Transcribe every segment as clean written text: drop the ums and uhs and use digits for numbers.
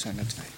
zijn er 2.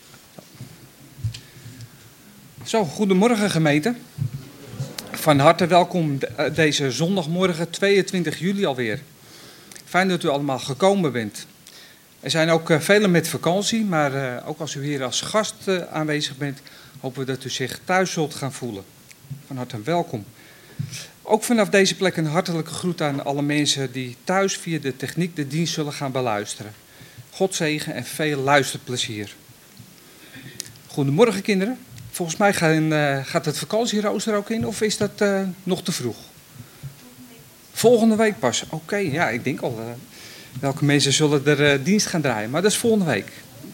Zo, goedemorgen gemeente. Van harte welkom deze zondagmorgen 22 juli alweer. Fijn dat u allemaal gekomen bent. Er zijn ook velen met vakantie, maar ook als u hier als gast aanwezig bent, hopen we dat u zich thuis zult gaan voelen. Van harte welkom. Ook vanaf deze plek een hartelijke groet aan alle mensen die thuis via de techniek de dienst zullen gaan beluisteren. God zegen en veel luisterplezier. Goedemorgen kinderen. Volgens mij gaat het vakantierooster ook in, of is dat nog te vroeg? Volgende week pas. Oké, ja, ik denk al welke mensen zullen er dienst gaan draaien, maar dat is volgende week.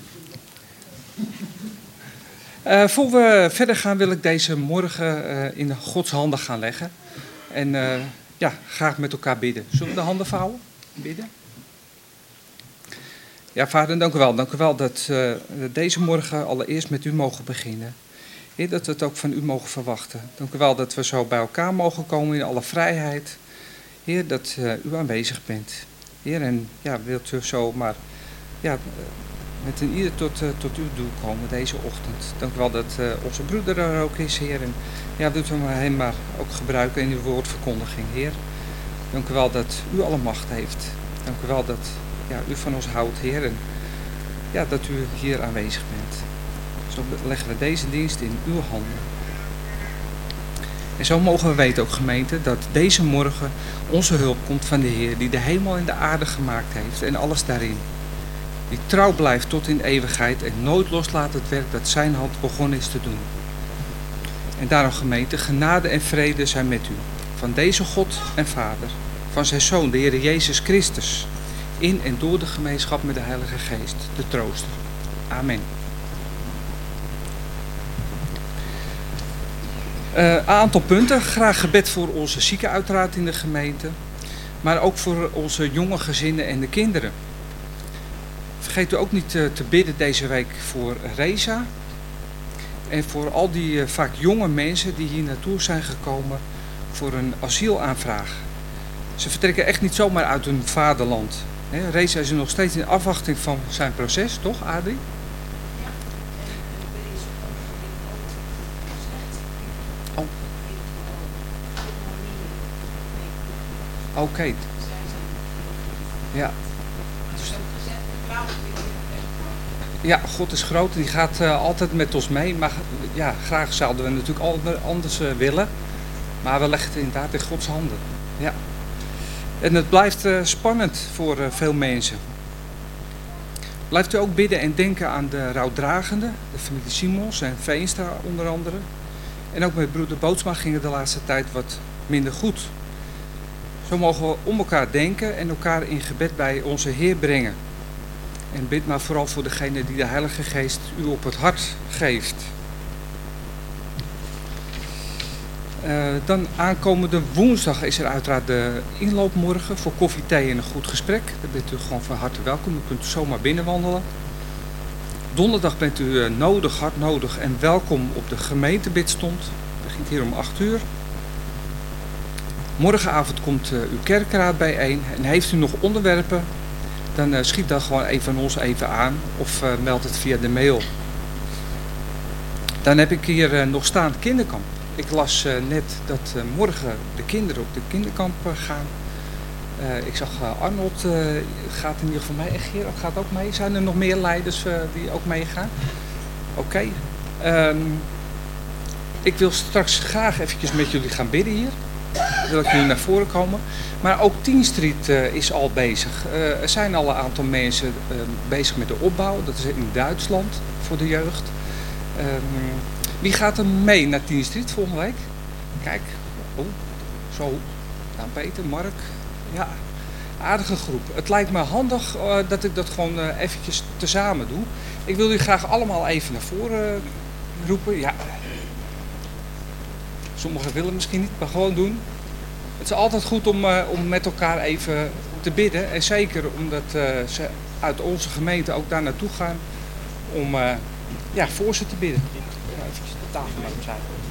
Voor we verder gaan wil ik deze morgen in Gods handen gaan leggen. En graag met elkaar bidden. Zullen we de handen vouwen? Bidden? Ja, vader, dank u wel. Dank u wel dat we deze morgen allereerst met u mogen beginnen. Heer, dat we het ook van u mogen verwachten. Dank u wel dat we zo bij elkaar mogen komen in alle vrijheid. Heer, dat u aanwezig bent. Heer, en ja, wilt u zo maar met een ieder tot uw doel komen deze ochtend. Dank u wel dat onze broeder er ook is, Heer. En ja, wilt u hem maar ook gebruiken in uw woordverkondiging, Heer. Dank u wel dat u alle macht heeft. Dank u wel dat u van ons houdt, Heer. En ja, dat u hier aanwezig bent. Zo leggen we deze dienst in uw handen. En zo mogen we weten ook, gemeente, dat deze morgen onze hulp komt van de Heer, die de hemel en de aarde gemaakt heeft en alles daarin. Die trouw blijft tot in eeuwigheid en nooit loslaat het werk dat zijn hand begonnen is te doen. En daarom, gemeente, genade en vrede zijn met u. Van deze God en Vader, van zijn Zoon, de Heer Jezus Christus, in en door de gemeenschap met de Heilige Geest, de Trooster. Amen. Een aantal punten. Graag gebed voor onze zieken uiteraard in de gemeente. Maar ook voor onze jonge gezinnen en de kinderen. Vergeet u ook niet te bidden deze week voor Reza. En voor al die vaak jonge mensen die hier naartoe zijn gekomen voor een asielaanvraag. Ze vertrekken echt niet zomaar uit hun vaderland. Reza is er nog steeds in afwachting van zijn proces, toch Adrie? Oké. Ja. Ja, God is groot. Die gaat altijd met ons mee. Maar ja, graag zouden we natuurlijk altijd anders willen. Maar we leggen het inderdaad in Gods handen. Ja. En het blijft spannend voor veel mensen. Blijft u ook bidden en denken aan de rouwdragenden. De familie Simons en Veenstra onder andere. En ook met broeder Bootsma ging het de laatste tijd wat minder goed. Zo mogen we om elkaar denken en elkaar in gebed bij onze Heer brengen. En bid maar vooral voor degene die de Heilige Geest u op het hart geeft. Dan aankomende woensdag is er uiteraard de inloopmorgen voor koffie, thee en een goed gesprek. Daar bent u gewoon van harte welkom. U kunt zomaar binnenwandelen. Donderdag bent u hard nodig en welkom op de gemeentebidstond. Het begint hier om 8 uur. Morgenavond komt uw kerkraad bijeen en heeft u nog onderwerpen, dan schiet dat gewoon even van ons even aan of meld het via de mail. Dan heb ik hier nog staan kinderkamp. Ik las net dat morgen de kinderen op de kinderkamp gaan. Ik zag Arnold gaat in ieder geval mee en Gerard gaat ook mee. Zijn er nog meer leiders die ook meegaan? Oké. Ik wil straks graag eventjes met jullie gaan bidden hier. Wil ik jullie naar voren komen. Maar ook 10 Street is al bezig. Er zijn al een aantal mensen bezig met de opbouw. Dat is in Duitsland voor de jeugd. Wie gaat er mee naar 10 Street volgende week? Kijk. Oh, zo. Nou, Peter, Mark. Ja, aardige groep. Het lijkt me handig dat ik dat gewoon eventjes tezamen doe. Ik wil jullie graag allemaal even naar voren roepen. Ja. Sommigen willen misschien niet, maar gewoon doen. Het is altijd goed om met elkaar even te bidden. En zeker omdat ze uit onze gemeente ook daar naartoe gaan om voor ze te bidden. Ja, even de tafel maar opzij.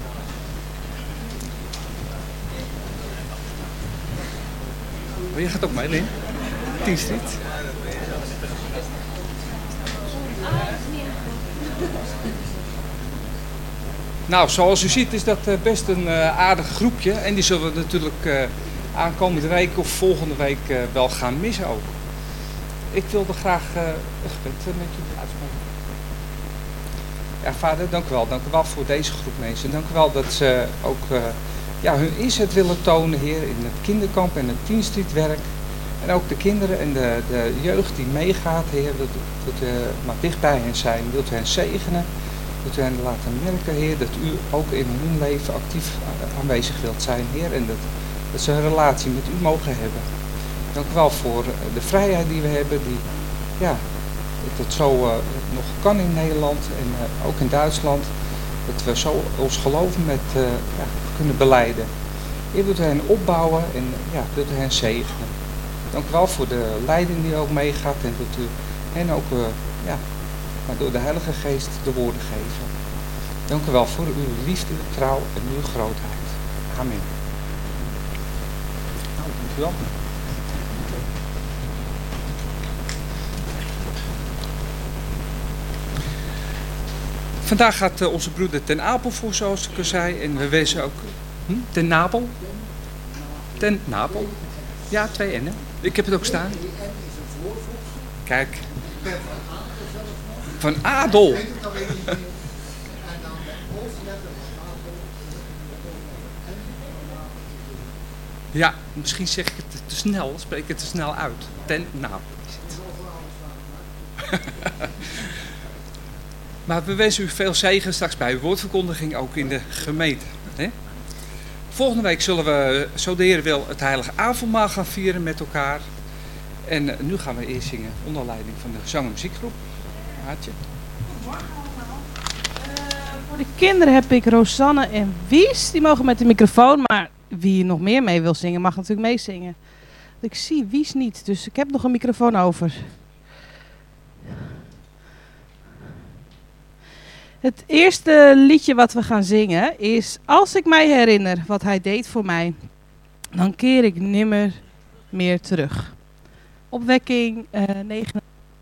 Oh, je gaat ook mee, Lin? 10 Street. Nou, zoals u ziet is dat best een aardig groepje. En die zullen we natuurlijk aankomende week of volgende week wel gaan missen ook. Ik wilde graag een gebed met jullie uitspreken. Ja, vader, dank u wel voor deze groep mensen. Dank u wel dat ze ook hun inzet willen tonen, Heer, in het kinderkamp en het dienstdienstwerk. En ook de kinderen en de jeugd die meegaat, Heer, wilt u maar dicht bij hen zijn. Wilt u hen zegenen, wilt u hen laten merken, Heer, dat u ook in hun leven actief aanwezig wilt zijn, Heer. En dat ze een relatie met u mogen hebben. Dank u wel voor de vrijheid die we hebben, dat het zo nog kan in Nederland en ook in Duitsland. Dat we zo ons geloven kunnen beleiden. Heer, wilt u hen opbouwen en wilt u hen zegenen. Dank u wel voor de leiding die ook meegaat en dat u hen ook maar door de Heilige Geest de woorden geven. Dank u wel voor uw liefde, trouw en uw grootheid. Amen. Nou, dank u wel. Vandaag gaat onze broeder ten Apel voor, zoals ik al zei. En we wensen ook... Ten Napel? Ten Napel? Ja, 2 N'en. Ik heb het ook staan. Kijk. Van Adel. Ja, misschien zeg ik het te snel. Spreek ik het te snel uit. Ten Napel is het. Maar we wensen u veel zegen straks bij uw woordverkondiging, ook in de gemeente. Hè? Volgende week zullen we, zo de Heer wil, het heilige avondmaal gaan vieren met elkaar. En nu gaan we eerst zingen onder leiding van de zang- en muziekgroep. Haartje. Goedemorgen allemaal. Voor de kinderen heb ik Rosanne en Wies. Die mogen met de microfoon, maar wie nog meer mee wil zingen mag natuurlijk meezingen. Ik zie Wies niet, dus ik heb nog een microfoon over. Het eerste liedje wat we gaan zingen is: als ik mij herinner wat hij deed voor mij, dan keer ik nimmer meer terug. Opwekking 9.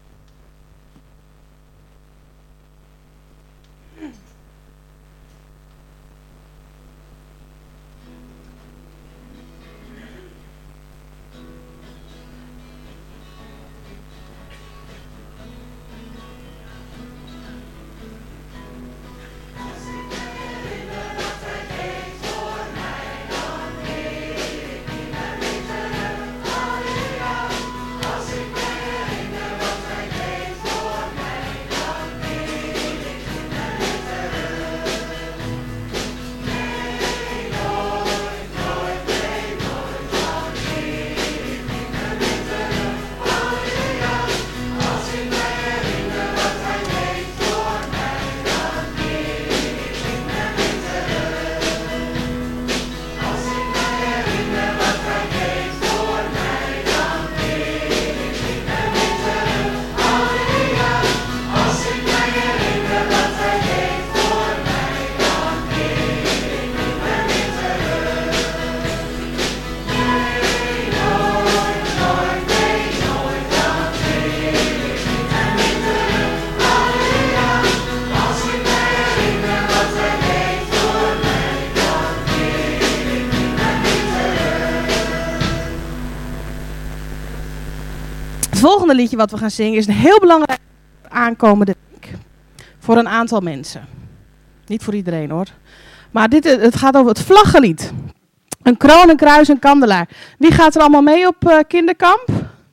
Het volgende liedje wat we gaan zingen is een heel belangrijk aankomende week. Voor een aantal mensen. Niet voor iedereen hoor. Maar het gaat over het vlaggenlied. Een kroon, een kruis, een kandelaar. Wie gaat er allemaal mee op kinderkamp?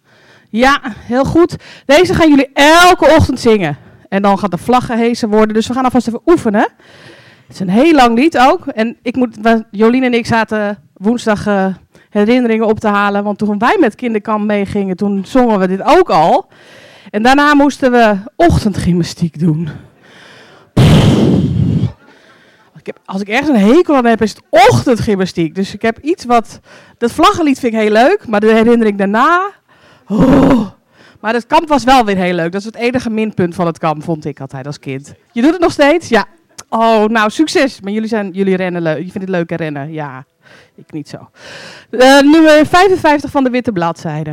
Ja, heel goed. Deze gaan jullie elke ochtend zingen. En dan gaat de vlag gehesen worden. Dus we gaan alvast even oefenen. Het is een heel lang lied ook. En Jolien en ik zaten woensdag herinneringen op te halen. Want toen wij met kinderkamp meegingen, toen zongen we dit ook al. En daarna moesten we ochtendgymnastiek doen. Als ik ergens een hekel aan heb, is het ochtendgymnastiek. Dus ik heb iets wat... Dat vlaggenlied vind ik heel leuk, maar de herinnering daarna... Oh. Maar het kamp was wel weer heel leuk. Dat is het enige minpunt van het kamp, vond ik altijd als kind. Je doet het nog steeds? Ja. Oh, nou, succes. Maar jullie rennen leuk. Je vindt het leuk rennen? Ja, ik niet zo. Nummer 55 van de witte bladzijde.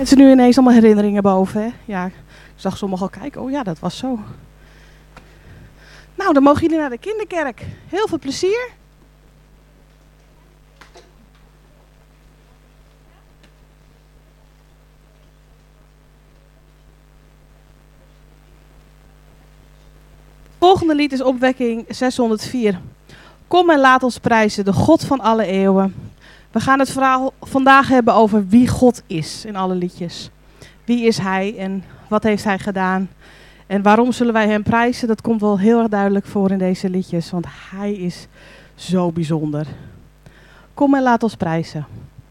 Mensen nu ineens allemaal herinneringen boven, hè? Ja, ik zag sommigen al kijken. Oh ja, dat was zo. Nou, dan mogen jullie naar de kinderkerk. Heel veel plezier. Het volgende lied is opwekking 604. Kom en laat ons prijzen, de God van alle eeuwen. We gaan het verhaal vandaag hebben over wie God is in alle liedjes. Wie is Hij en wat heeft Hij gedaan? En waarom zullen wij Hem prijzen? Dat komt wel heel erg duidelijk voor in deze liedjes, want Hij is zo bijzonder. Kom en laat ons prijzen.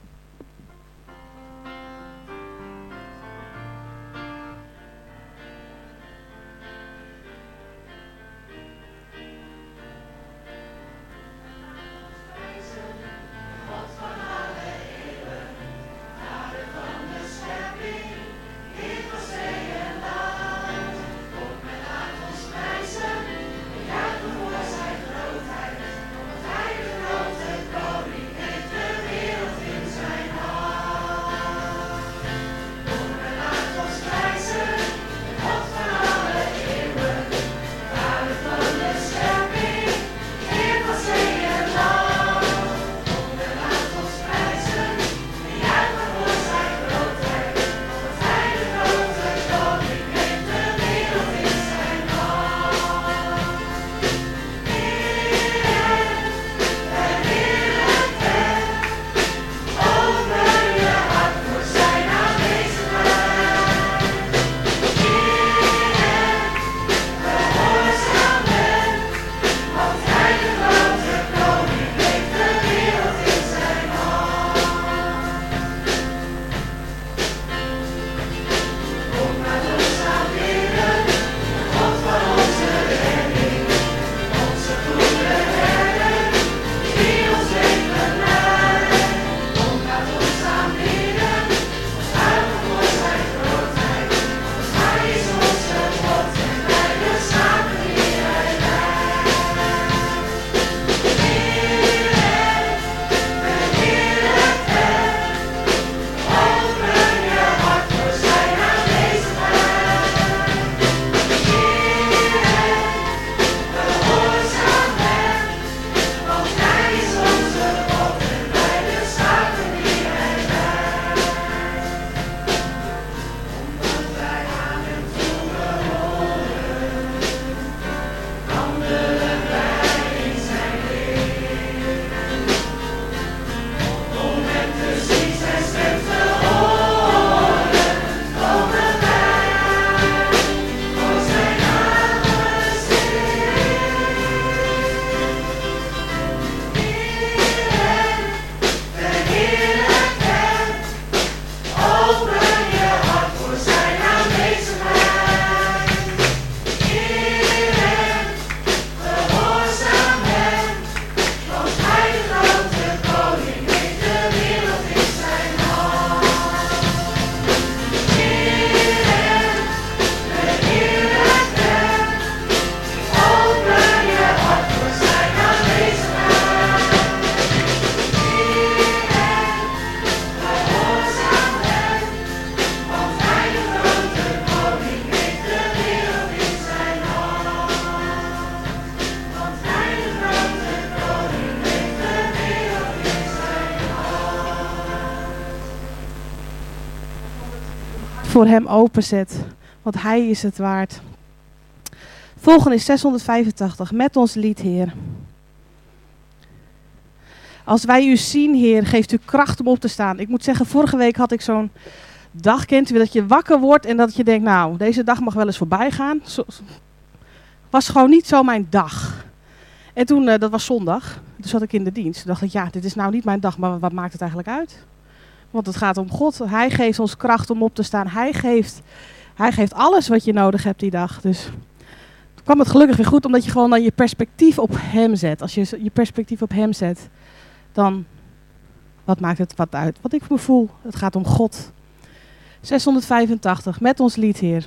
Voor Hem openzet, want Hij is het waard. Volgende is 685, met ons lied, Heer. Als wij u zien, Heer, geeft u kracht om op te staan. Ik moet zeggen, vorige week had ik zo'n dag, kent u, dat je wakker wordt en dat je denkt, nou, deze dag mag wel eens voorbij gaan. Was gewoon niet zo mijn dag. En toen, dat was zondag, toen zat ik in de dienst. Toen dacht ik, ja, dit is nou niet mijn dag, maar wat maakt het eigenlijk uit? Want het gaat om God. Hij geeft ons kracht om op te staan. Hij geeft alles wat je nodig hebt die dag. Dus toen kwam het gelukkig weer goed, omdat je gewoon dan je perspectief op Hem zet. Als je je perspectief op Hem zet, dan wat maakt het wat uit? Wat ik me voel, het gaat om God. 685, met ons lied, Heer.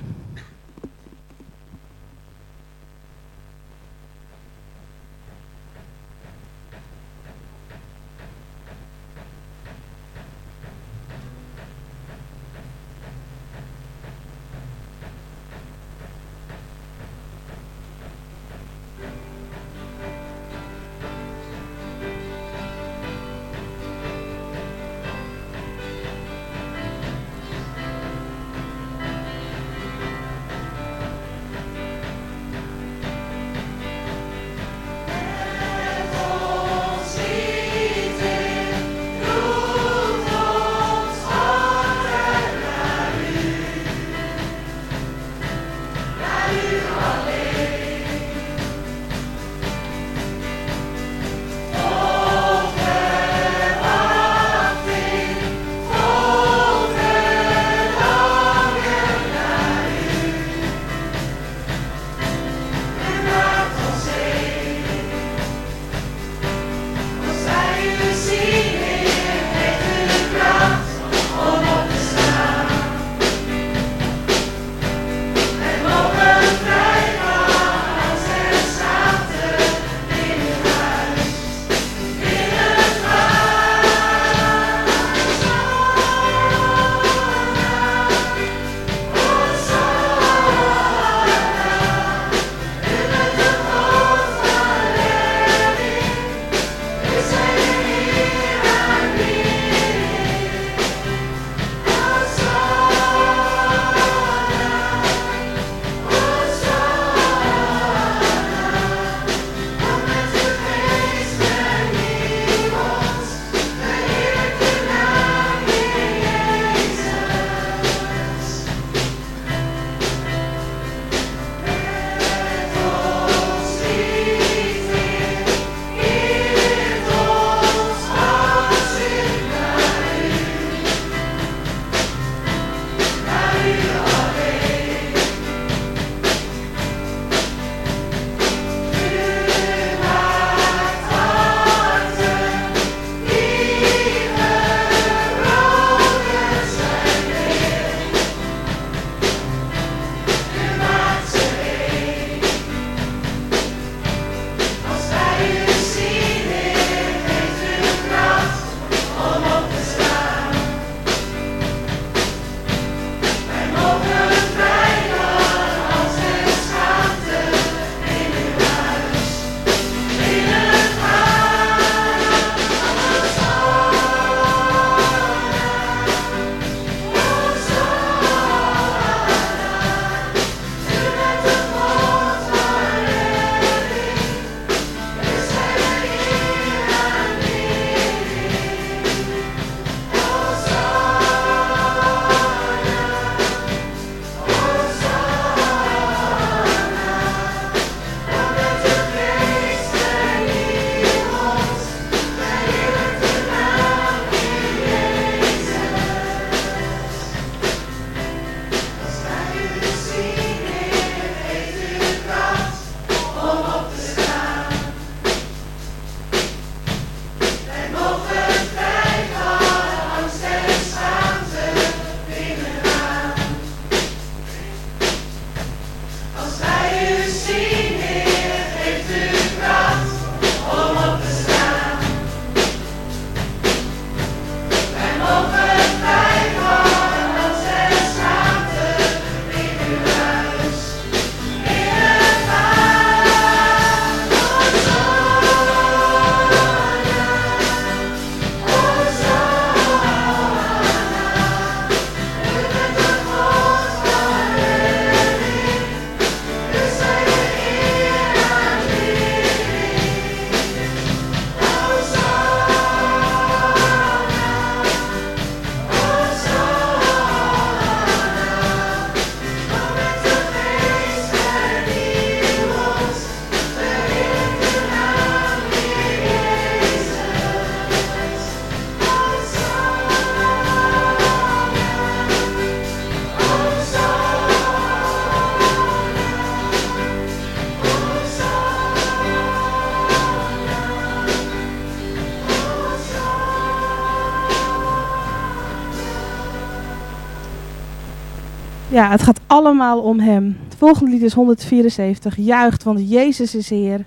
Ja, het gaat allemaal om hem. Het volgende lied is 174. Juicht, want Jezus is Heer.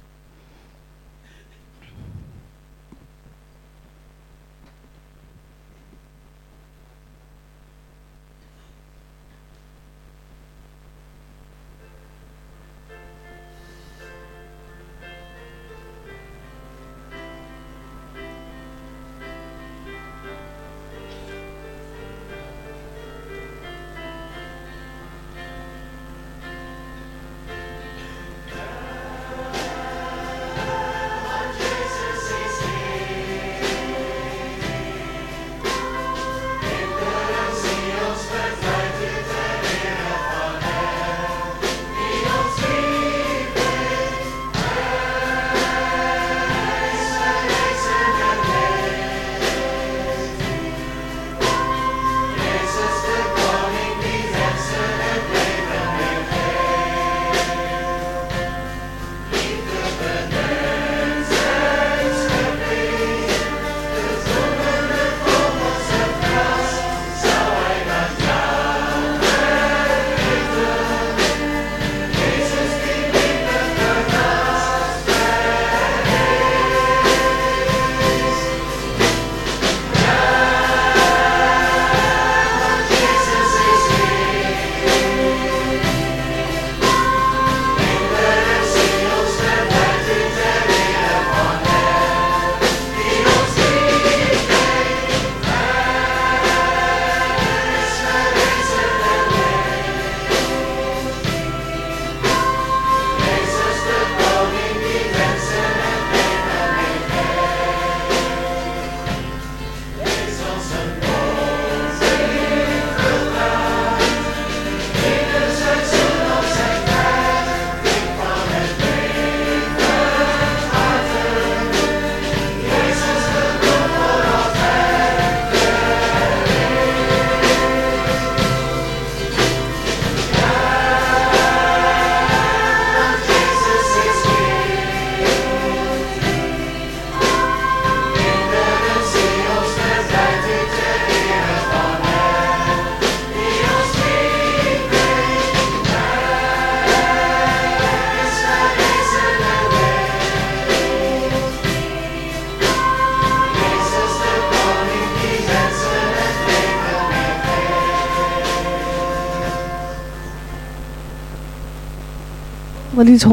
Lied is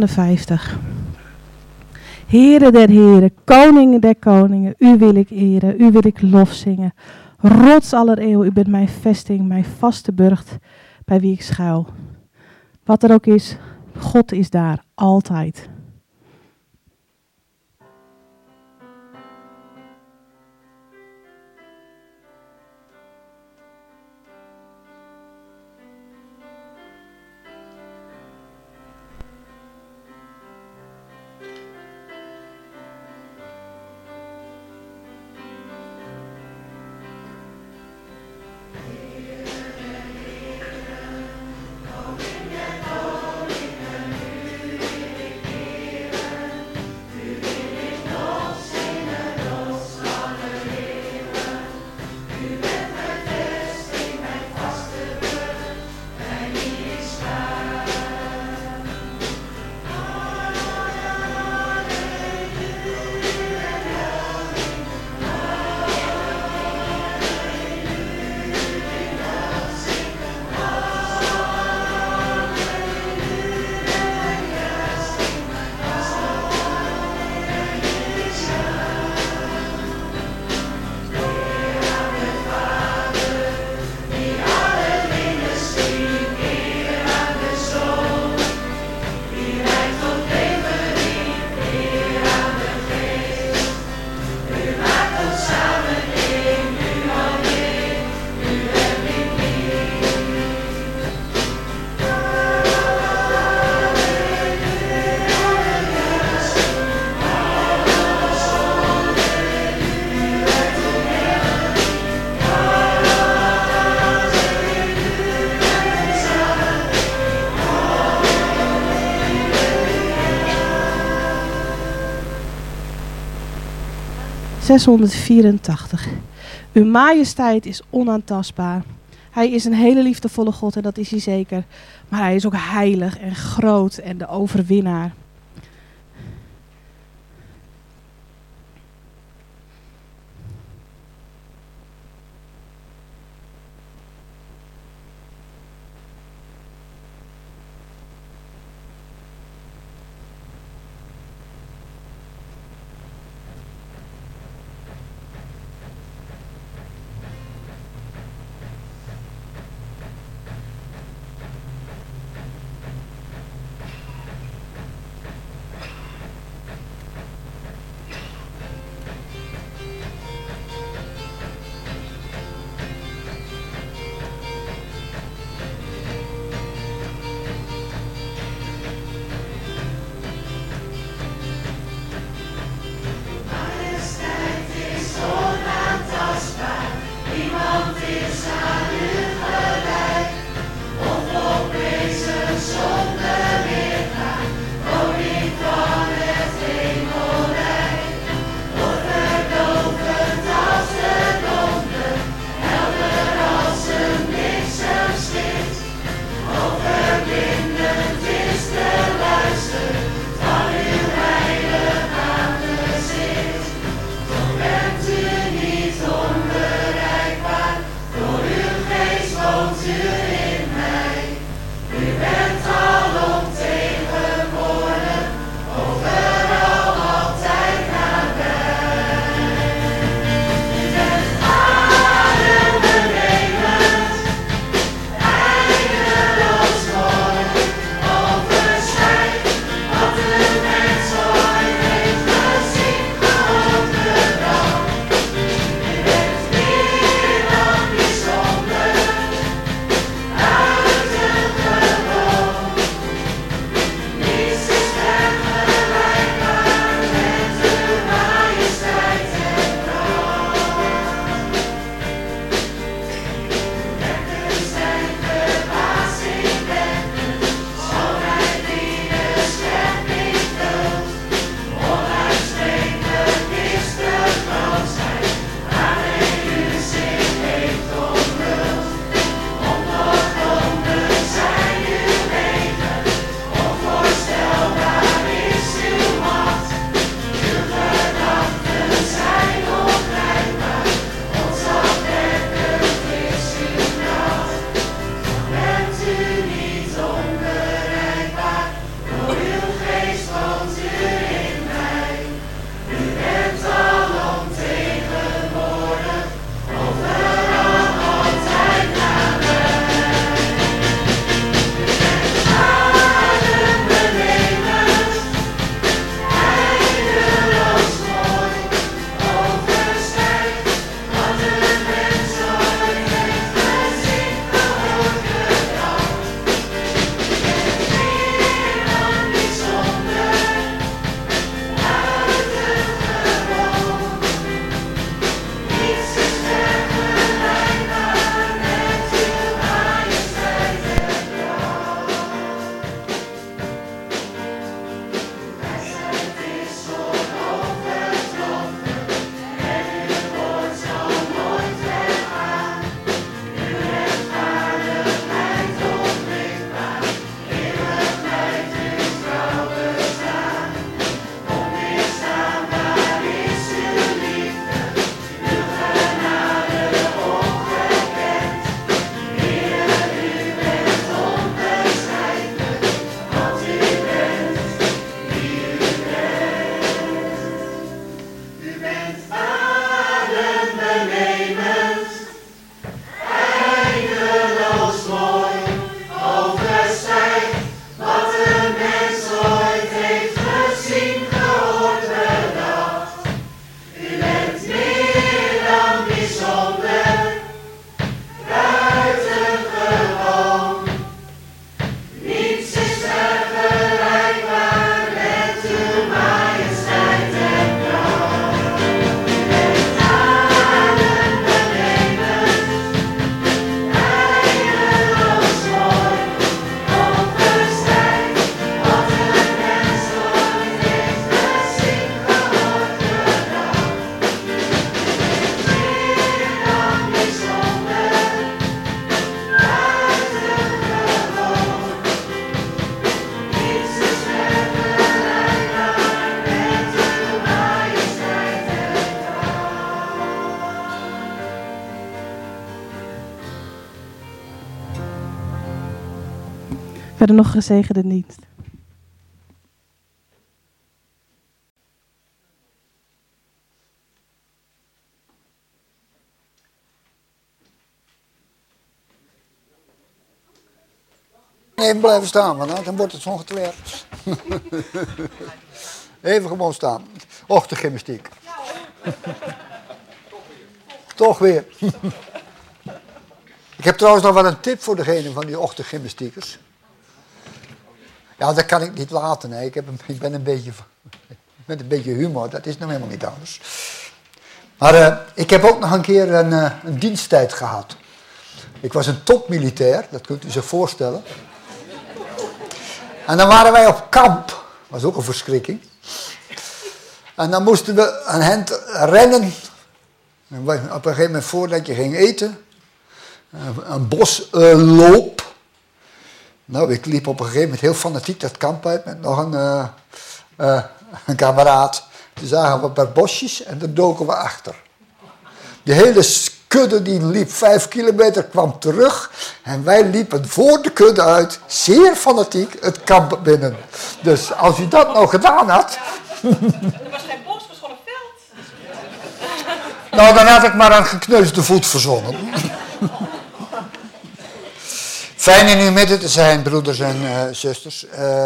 159. Heere der heren, koningen der koningen, u wil ik eren, u wil ik lof zingen. Rots aller eeuw, u bent mijn vesting, mijn vaste burcht, bij wie ik schuil. Wat er ook is, God is daar, altijd. (684). Uw majesteit is onaantastbaar. Hij is een hele liefdevolle God en dat is hij zeker. Maar hij is ook heilig en groot en de overwinnaar. Verder nog gezegende dienst. Even blijven staan, want dan wordt het zo'n getwer. Even gewoon staan. Ochtendgymnastiek. Toch weer. Ik heb trouwens nog wel een tip voor degene van die ochtendgymnastiekers. Ja, dat kan ik niet laten. Hè. Ik ben een beetje met een beetje humor. Dat is nou helemaal niet anders. Maar ik heb ook nog een keer een diensttijd gehad. Ik was een topmilitair, dat kunt u zich voorstellen. En dan waren wij op kamp. Was ook een verschrikking. En dan moesten we aan hen rennen. En op een gegeven moment voordat je ging eten. Een bosloop. Nou, ik liep op een gegeven moment heel fanatiek dat kamp uit met nog een kameraad. Toen zagen we een paar bosjes en daar doken we achter. De hele kudde die liep 5 kilometer, kwam terug. En wij liepen voor de kudde uit, zeer fanatiek, het kamp binnen. Dus als u dat nou gedaan had... Er was geen bos, het was gewoon een veld. Nou, dan had ik maar een gekneusde voet verzonnen. Fijn in uw midden te zijn, broeders en zusters.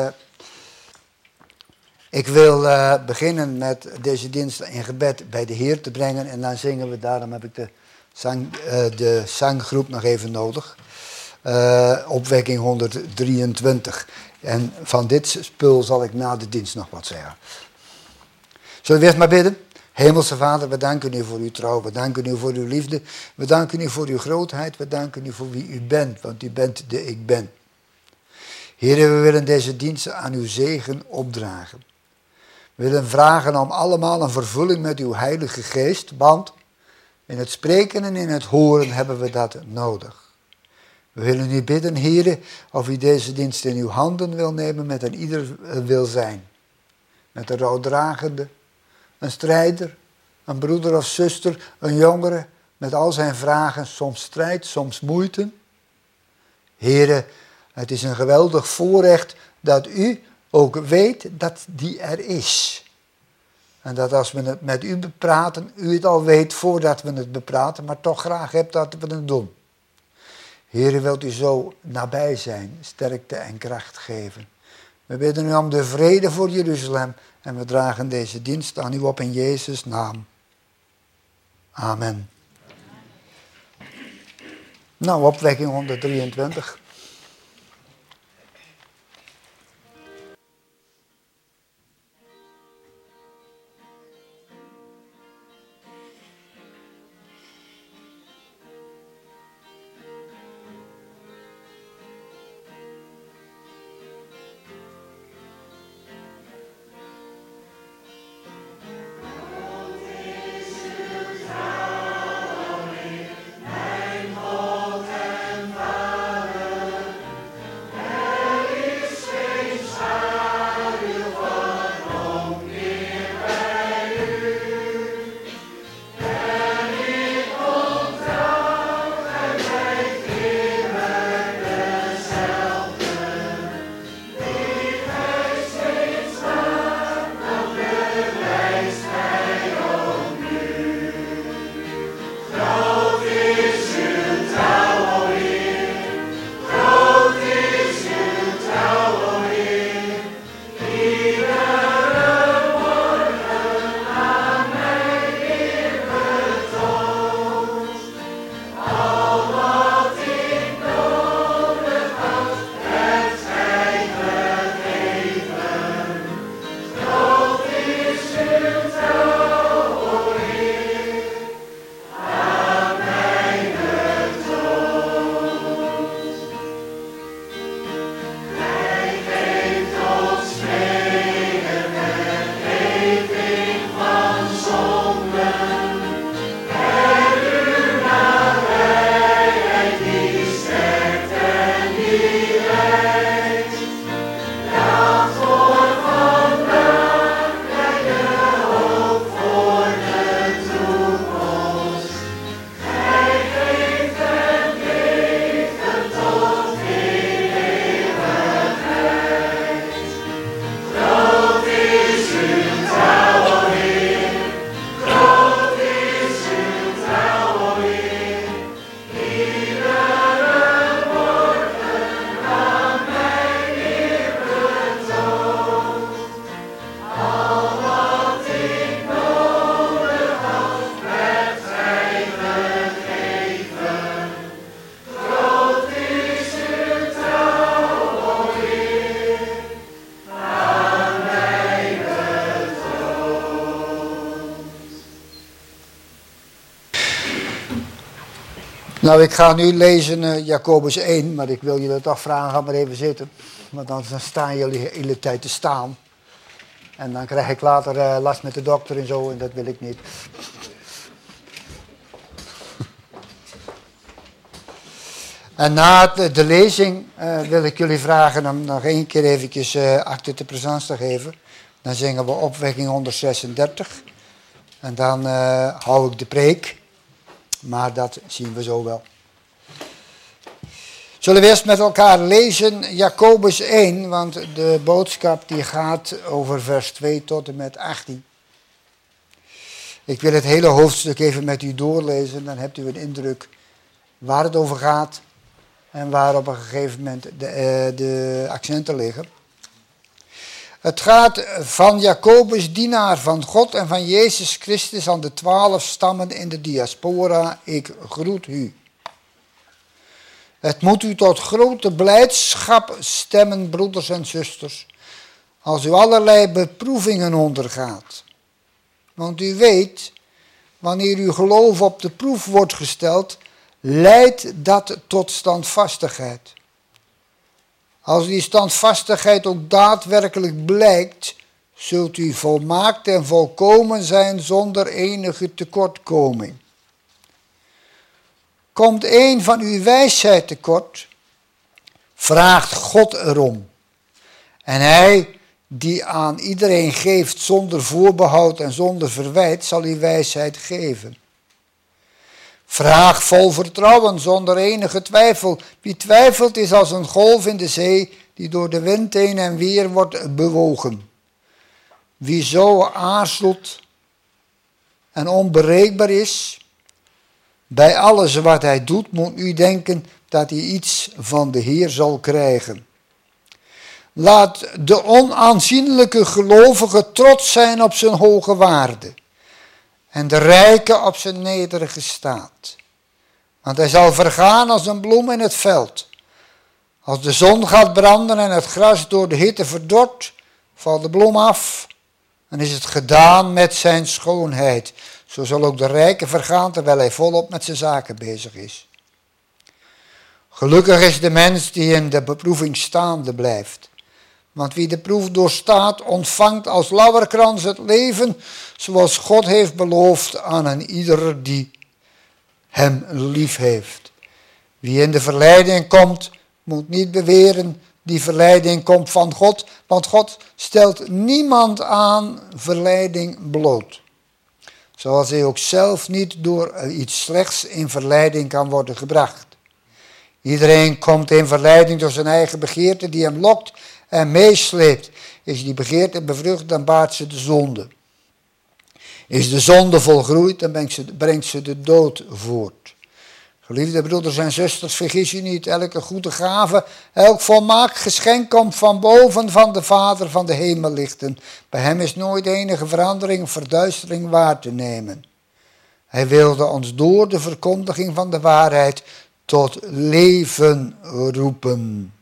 Ik wil beginnen met deze dienst in gebed bij de Heer te brengen. En dan zingen we, daarom heb ik de zanggroep nog even nodig. Opwekking 123. En van dit spul zal ik na de dienst nog wat zeggen. Zullen we eerst maar bidden? Hemelse Vader, we danken u voor uw trouw, we danken u voor uw liefde, we danken u voor uw grootheid, we danken u voor wie u bent, want u bent de ik ben. Heer, we willen deze diensten aan uw zegen opdragen. We willen vragen om allemaal een vervulling met uw Heilige Geest, want in het spreken en in het horen hebben we dat nodig. We willen u bidden, Heer, of u deze dienst in uw handen wil nemen met een ieder wil zijn. Met een rouwdragende, een strijder, een broeder of zuster, een jongere, met al zijn vragen, soms strijd, soms moeite. Heren, het is een geweldig voorrecht dat u ook weet dat die er is. En dat als we het met u bepraten, u het al weet voordat we het bepraten, maar toch graag hebt dat we het doen. Heren, wilt u zo nabij zijn, sterkte en kracht geven. We bidden u om de vrede voor Jeruzalem en we dragen deze dienst aan u op in Jezus' naam. Amen. Nou, opwekking 123. Nou, ik ga nu lezen Jacobus 1, maar ik wil jullie toch vragen, ga maar even zitten. Want dan staan jullie de hele tijd te staan. En dan krijg ik later last met de dokter en zo, en dat wil ik niet. En na de lezing wil ik jullie vragen om nog één keer eventjes acte de présence te geven. Dan zingen we opwekking 136. En dan hou ik de preek. Maar dat zien we zo wel. Zullen we eerst met elkaar lezen Jacobus 1, want de boodschap die gaat over vers 2 tot en met 18. Ik wil het hele hoofdstuk even met u doorlezen, dan hebt u een indruk waar het over gaat en waar op een gegeven moment de accenten liggen. Het gaat van Jacobus, dienaar van God en van Jezus Christus aan de 12 stammen in de diaspora. Ik groet u. Het moet u tot grote blijdschap stemmen, broeders en zusters, als u allerlei beproevingen ondergaat. Want u weet, wanneer uw geloof op de proef wordt gesteld, leidt dat tot standvastigheid. Als die standvastigheid ook daadwerkelijk blijkt, zult u volmaakt en volkomen zijn zonder enige tekortkoming. Komt een van uw wijsheid tekort, vraagt God erom. En hij die aan iedereen geeft zonder voorbehoud en zonder verwijt, zal u wijsheid geven. Vraag vol vertrouwen, zonder enige twijfel. Wie twijfelt is als een golf in de zee die door de wind heen en weer wordt bewogen. Wie zo aarzelt en onbereikbaar is, bij alles wat hij doet, moet u denken dat hij iets van de Heer zal krijgen. Laat de onaanzienlijke gelovige trots zijn op zijn hoge waarde en de rijke op zijn nederige staat. Want hij zal vergaan als een bloem in het veld. Als de zon gaat branden en het gras door de hitte verdort, valt de bloem af en is het gedaan met zijn schoonheid. Zo zal ook de rijke vergaan terwijl hij volop met zijn zaken bezig is. Gelukkig is de mens die in de beproeving staande blijft. Want wie de proef doorstaat, ontvangt als lauwerkrans het leven, zoals God heeft beloofd aan een ieder die hem lief heeft. Wie in de verleiding komt, moet niet beweren, die verleiding komt van God, want God stelt niemand aan verleiding bloot. Zoals hij ook zelf niet door iets slechts in verleiding kan worden gebracht. Iedereen komt in verleiding door zijn eigen begeerte die hem lokt en meesleept. Is die begeerte bevrucht, dan baart ze de zonde. Is de zonde volgroeid, dan brengt ze de dood voort. Geliefde broeders en zusters, vergis u niet, elke goede gave, elk volmaakt geschenk komt van boven van de Vader van de hemellichten. Bij hem is nooit enige verandering of verduistering waar te nemen. Hij wilde ons door de verkondiging van de waarheid tot leven roepen.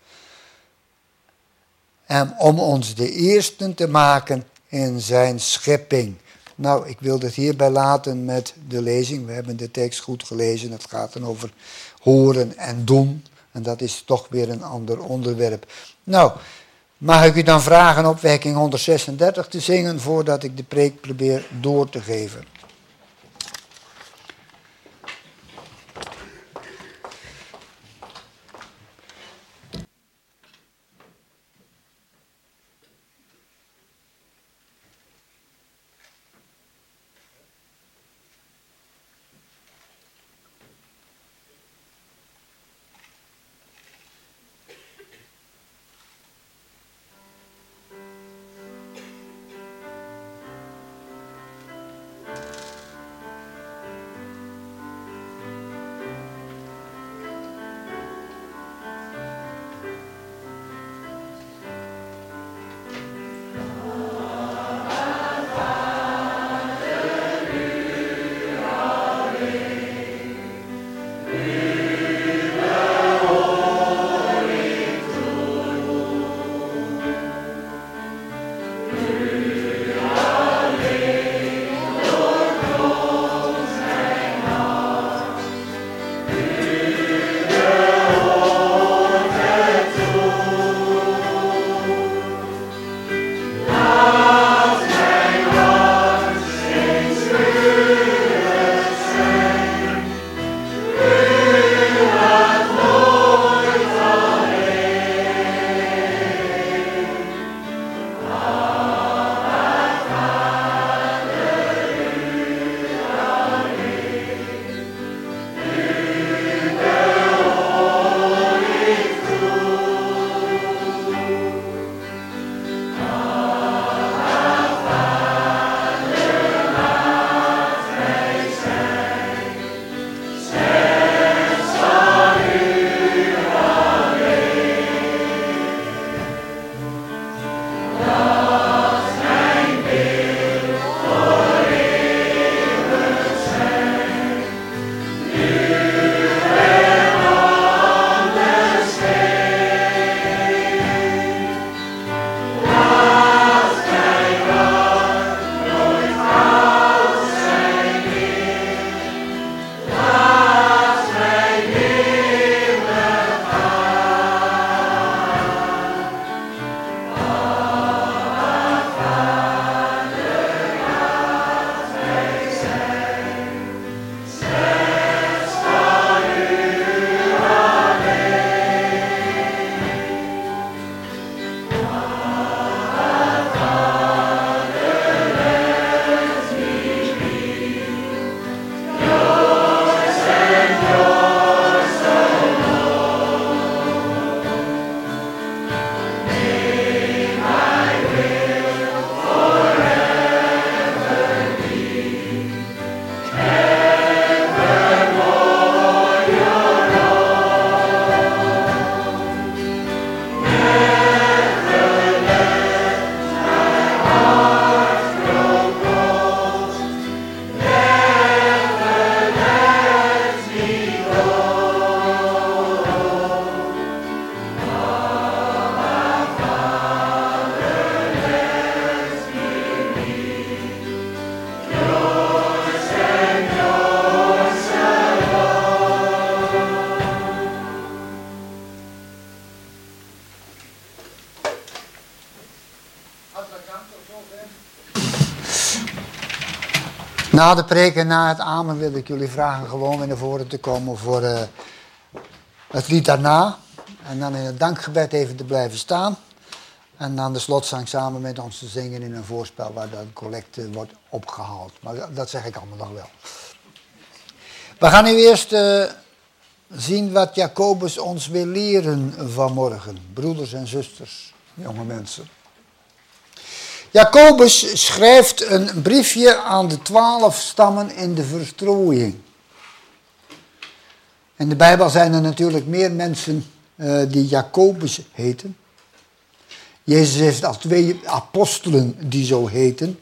En om ons de eersten te maken in zijn schepping. Nou, ik wil het hierbij laten met de lezing. We hebben de tekst goed gelezen. Het gaat dan over horen en doen. En dat is toch weer een ander onderwerp. Nou, mag ik u dan vragen opwekking 136 te zingen voordat ik de preek probeer door te geven. Na de preek en na het amen wil ik jullie vragen gewoon weer naar voren te komen voor het lied daarna. En dan in het dankgebed even te blijven staan. En dan de slotzang samen met ons te zingen in een voorspel waar de collecte wordt opgehaald. Maar dat zeg ik allemaal nog wel. We gaan nu eerst zien wat Jacobus ons wil leren vanmorgen. Broeders en zusters, jonge mensen. Jacobus schrijft een briefje aan de 12 stammen in de verstrooiing. In de Bijbel zijn er natuurlijk meer mensen die Jacobus heten. Jezus heeft al 2 apostelen die zo heten.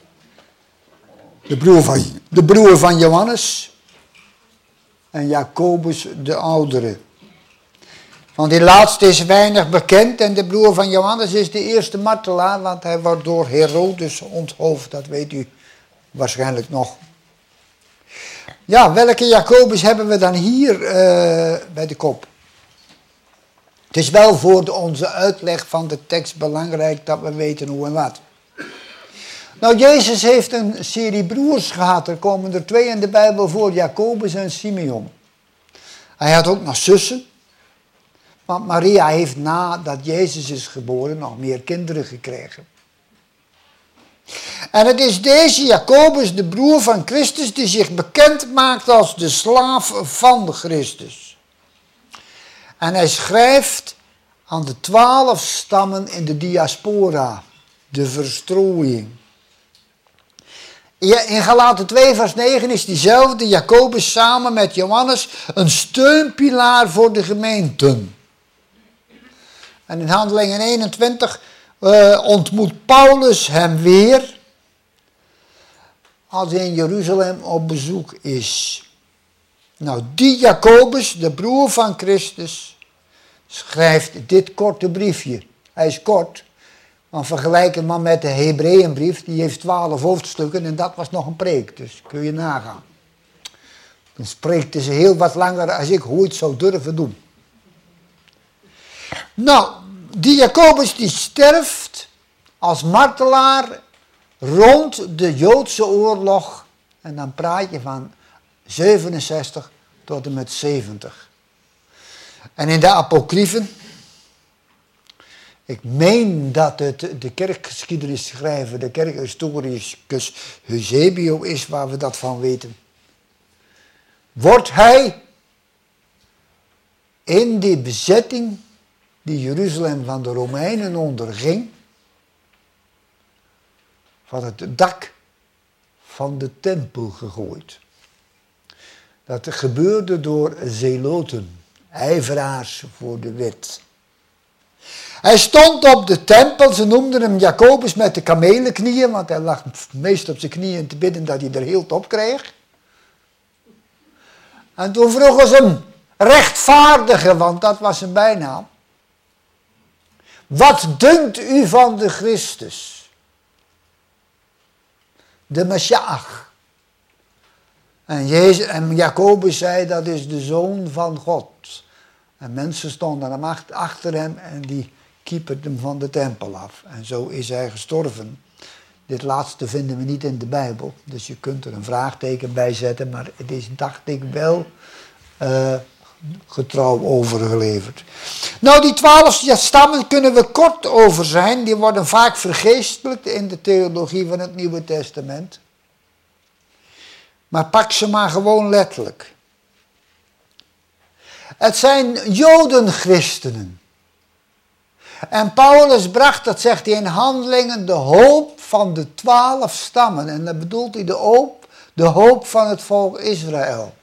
De broer van Johannes en Jacobus de oudere. Want die laatste is weinig bekend en de broer van Johannes is de eerste martelaar, want hij wordt door Herodes onthoofd, dat weet u waarschijnlijk nog. Ja, welke Jacobus hebben we dan hier bij de kop? Het is wel voor onze uitleg van de tekst belangrijk dat we weten hoe en wat. Nou, Jezus heeft een serie broers gehad, er komen er 2 in de Bijbel voor, Jacobus en Simeon. Hij had ook nog zussen. Want Maria heeft nadat Jezus is geboren nog meer kinderen gekregen. En het is deze Jacobus, de broer van Christus, die zich bekend maakt als de slaaf van Christus. En hij schrijft aan de 12 stammen in de diaspora, de verstrooiing. In Galaten 2 vers 9 is diezelfde Jacobus samen met Johannes een steunpilaar voor de gemeenten. En in Handelingen 21 ontmoet Paulus hem weer als hij in Jeruzalem op bezoek is. Nou, die Jacobus, de broer van Christus, schrijft dit korte briefje. Hij is kort, maar vergelijk hem maar met de Hebreeënbrief, die heeft 12 hoofdstukken en dat was nog een preek, dus kun je nagaan. Dan spreekt ze heel wat langer als ik ooit zou durven doen. Nou, die Jacobus die sterft als martelaar rond de Joodse oorlog. En dan praat je van 67 tot en met 70. En in de apocryfen, ik meen dat het de kerkgeschiedenisschrijver, de kerkhistoricus Eusebio is waar we dat van weten. Wordt hij in die bezetting die Jeruzalem van de Romeinen onderging, van het dak van de tempel gegooid. Dat gebeurde door zeloten, ijveraars voor de wet. Hij stond op de tempel, ze noemden hem Jacobus met de kamelenknieën, want hij lag meest op zijn knieën te bidden dat hij er heel op kreeg. En toen vroegen ze hem, rechtvaardige, want dat was zijn bijnaam. Wat dunkt u van de Christus? De Messiach. En Jacobus zei, dat is de Zoon van God. En mensen stonden hem achter hem en die kieperden hem van de tempel af. En zo is hij gestorven. Dit laatste vinden we niet in de Bijbel. Dus je kunt er een vraagteken bij zetten. Maar het is, dacht ik, wel getrouw overgeleverd. Nou, die 12 stammen kunnen we kort over zijn. Die worden vaak vergeestelijkt in de theologie van het Nieuwe Testament. Maar pak ze maar gewoon letterlijk. Het zijn Jodenchristenen. En Paulus bracht, dat zegt hij in Handelingen, de hoop van de 12 stammen. En dan bedoelt hij de hoop van het volk Israël.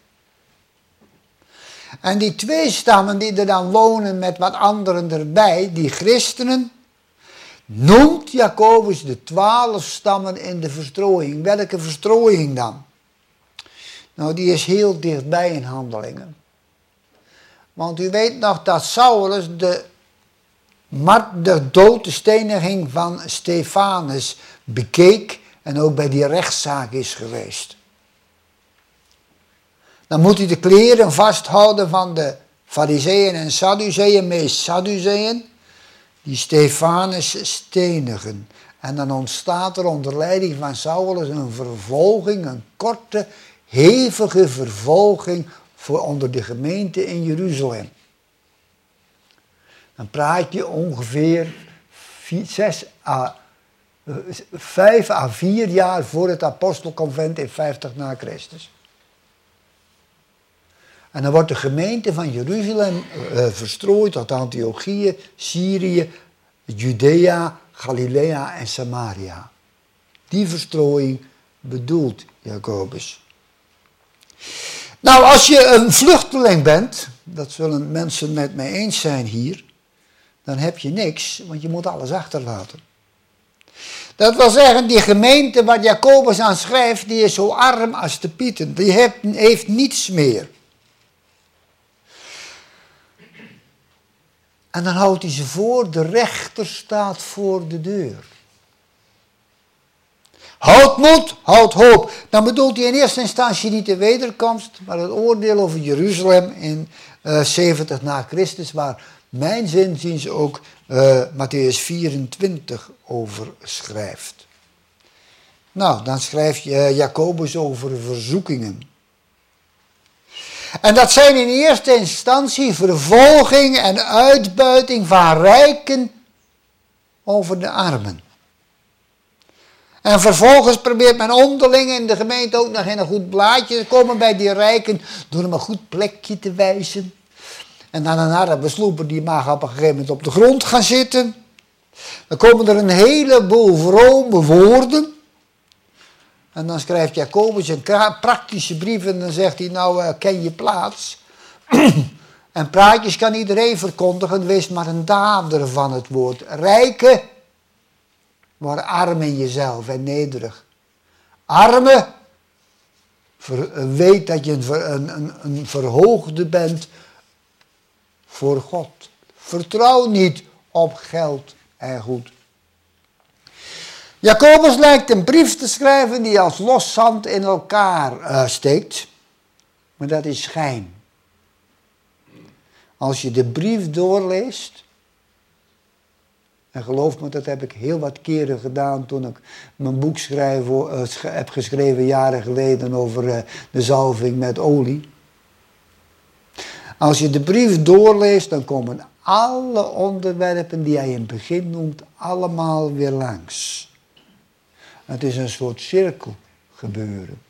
En die 2 stammen die er dan wonen met wat anderen erbij, die christenen, noemt Jacobus de 12 stammen in de verstrooiing. Welke verstrooiing dan? Nou, die is heel dichtbij in Handelingen. Want u weet nog dat Saulus de dood, de steniging van Stefanus bekeek en ook bij die rechtszaak is geweest. Dan moet hij de kleren vasthouden van de Farizeeën en Sadduceeën, meest Sadduceeën, die Stefanus stenigen. En dan ontstaat er onder leiding van Saulus een vervolging, een korte, hevige vervolging onder de gemeente in Jeruzalem. Dan praat je ongeveer 5 à 4 jaar voor het apostelconvent in 50 na Christus. En dan wordt de gemeente van Jeruzalem verstrooid tot Antiochië, Syrië, Judea, Galilea en Samaria. Die verstrooiing bedoelt Jacobus. Nou, als je een vluchteling bent, dat zullen mensen met mij eens zijn hier, dan heb je niks, want je moet alles achterlaten. Dat wil zeggen, die gemeente waar Jacobus aan schrijft, die is zo arm als de pieten. Die heeft niets meer. En dan houdt hij ze voor, de rechter staat voor de deur. Houd moed, houd hoop. Dan bedoelt hij in eerste instantie niet de wederkomst, maar het oordeel over Jeruzalem in 70 na Christus, waar mijn zin ook Mattheüs 24 over schrijft. Nou, dan schrijft Jacobus over verzoekingen. En dat zijn in eerste instantie vervolging en uitbuiting van rijken over de armen. En vervolgens probeert men onderling in de gemeente ook nog in een goed blaadje te komen bij die rijken door hem een goed plekje te wijzen. En dan een arme die mag op een gegeven moment op de grond gaan zitten. Dan komen er een heleboel vrome woorden. En dan schrijft Jacobus een praktische brief en dan zegt hij, nou ken je plaats. En praatjes kan iedereen verkondigen, wees maar een dader van het woord. Rijke, word arm in jezelf en nederig. Arme, weet dat je een verhoogde bent voor God. Vertrouw niet op geld en goed. Jacobus lijkt een brief te schrijven die als los zand in elkaar steekt. Maar dat is schijn. Als je de brief doorleest, en geloof me, dat heb ik heel wat keren gedaan toen ik mijn boek heb geschreven jaren geleden over de zalving met olie. Als je de brief doorleest, dan komen alle onderwerpen die hij in het begin noemt, allemaal weer langs. Het is een soort cirkelgebeuren.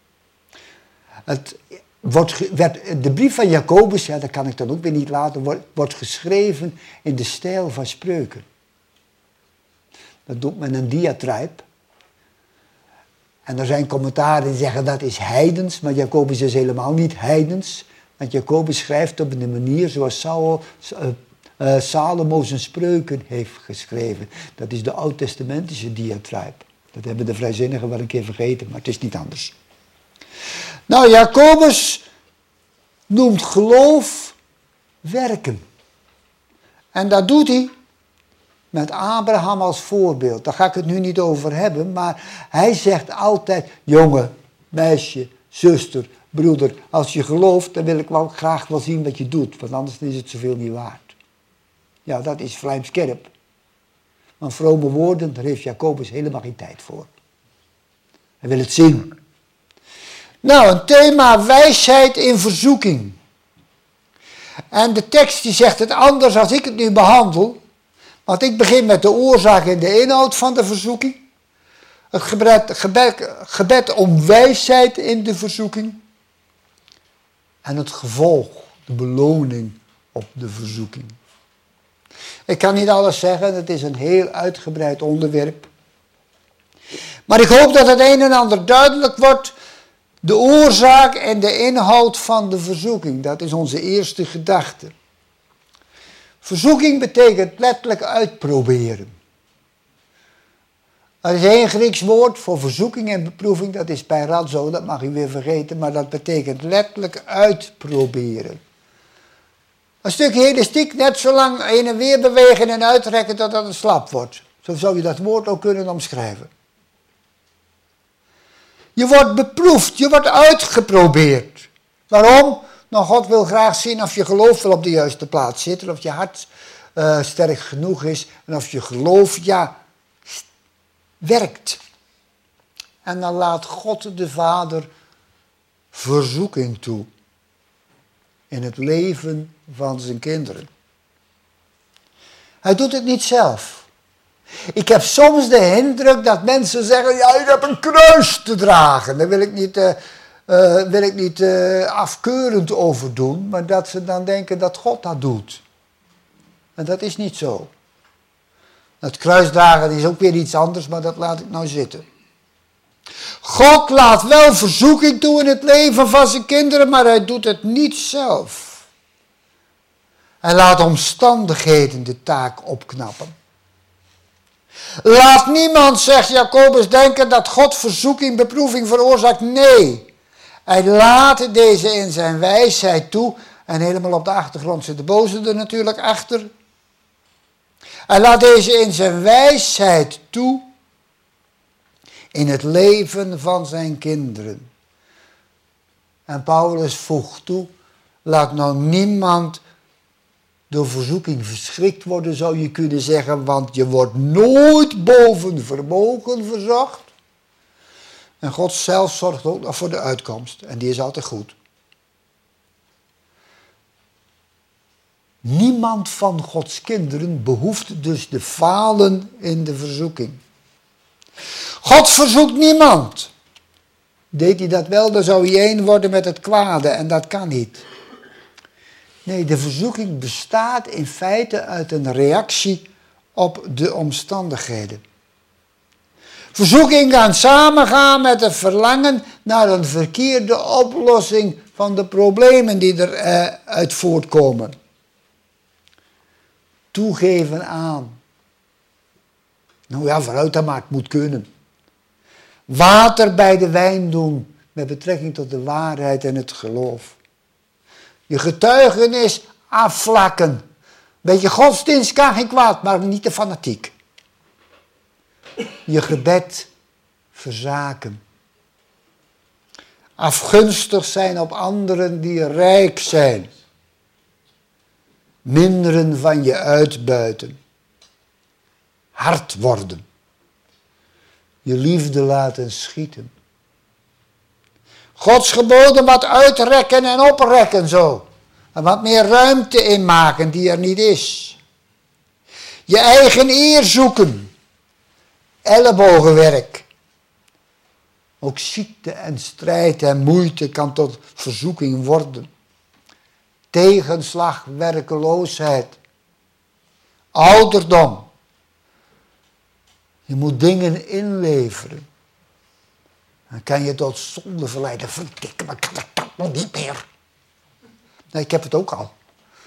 De brief van Jacobus, ja, dat kan ik dan ook weer niet laten, wordt geschreven in de stijl van spreuken. Dat doet men een diatribe. En er zijn commentaren die zeggen dat is heidens, maar Jacobus is helemaal niet heidens. Want Jacobus schrijft op een manier zoals Salomo zijn spreuken heeft geschreven. Dat is de oud-testamentische diatribe. Dat hebben de vrijzinnigen wel een keer vergeten, maar het is niet anders. Nou, Jacobus noemt geloof werken. En dat doet hij met Abraham als voorbeeld. Daar ga ik het nu niet over hebben, maar hij zegt altijd, jongen, meisje, zuster, broeder, als je gelooft, dan wil ik wel graag wel zien wat je doet, want anders is het zoveel niet waard. Ja, dat is vlijmskerp. Want vrome woorden, daar heeft Jacobus helemaal geen tijd voor. Hij wil het zien. Nou, een thema wijsheid in verzoeking. En de tekst die zegt het anders als ik het nu behandel. Want ik begin met de oorzaak en de inhoud van de verzoeking. Het gebed om wijsheid in de verzoeking. En het gevolg, de beloning op de verzoeking. Ik kan niet alles zeggen, het is een heel uitgebreid onderwerp. Maar ik hoop dat het een en ander duidelijk wordt. De oorzaak en de inhoud van de verzoeking, dat is onze eerste gedachte. Verzoeking betekent letterlijk uitproberen. Er is één Grieks woord voor verzoeking en beproeving, dat is peirazo, dat mag u weer vergeten, maar dat betekent letterlijk uitproberen. Een stukje elastiek, net zo lang heen en weer bewegen en uitrekken totdat het slap wordt. Zo zou je dat woord ook kunnen omschrijven. Je wordt beproefd, je wordt uitgeprobeerd. Waarom? Nou, God wil graag zien of je geloof wel op de juiste plaats zit. En of je hart sterk genoeg is. En of je geloof, werkt. En dan laat God de Vader verzoeking toe in het leven van zijn kinderen. Hij doet het niet zelf. Ik heb soms de indruk dat mensen zeggen, ja, ik heb een kruis te dragen. Daar wil ik niet afkeurend over doen, maar dat ze dan denken dat God dat doet. En dat is niet zo. Het kruisdragen is ook weer iets anders, maar dat laat ik nou zitten. God laat wel verzoeking toe in het leven van zijn kinderen, maar hij doet het niet zelf. Hij laat omstandigheden de taak opknappen. Laat niemand, zegt Jacobus, denken dat God verzoeking, beproeving veroorzaakt. Nee, hij laat deze in zijn wijsheid toe. En helemaal op de achtergrond zit de boze er natuurlijk achter. Hij laat deze in zijn wijsheid toe in het leven van zijn kinderen. En Paulus voegt toe, laat nou niemand door verzoeking verschrikt worden, zou je kunnen zeggen, want je wordt nooit boven vermogen verzocht. En God zelf zorgt ook nog voor de uitkomst. En die is altijd goed. Niemand van Gods kinderen behoeft dus te falen in de verzoeking. God verzoekt niemand. Deed hij dat wel, dan zou hij één worden met het kwade. En dat kan niet. Nee, de verzoeking bestaat in feite uit een reactie op de omstandigheden. Verzoeking kan samengaan met het verlangen naar een verkeerde oplossing van de problemen die eruit voortkomen. Toegeven aan. Nou ja, vooruit dan maar, het moet kunnen. Water bij de wijn doen met betrekking tot de waarheid en het geloof. Je getuigenis afvlakken. Beetje godsdienst kan geen kwaad, maar niet te fanatiek. Je gebed verzaken. Afgunstig zijn op anderen die rijk zijn. Minderen van je uitbuiten. Hard worden. Je liefde laten schieten. Gods geboden wat uitrekken en oprekken zo. En wat meer ruimte inmaken die er niet is. Je eigen eer zoeken. Ellebogenwerk. Ook ziekte en strijd en moeite kan tot verzoeking worden. Tegenslag, werkeloosheid. Ouderdom. Je moet dingen inleveren. Dan kan je tot zonde verleiden. Verdikke, maar kan dat nog niet meer. Nee, ik heb het ook al.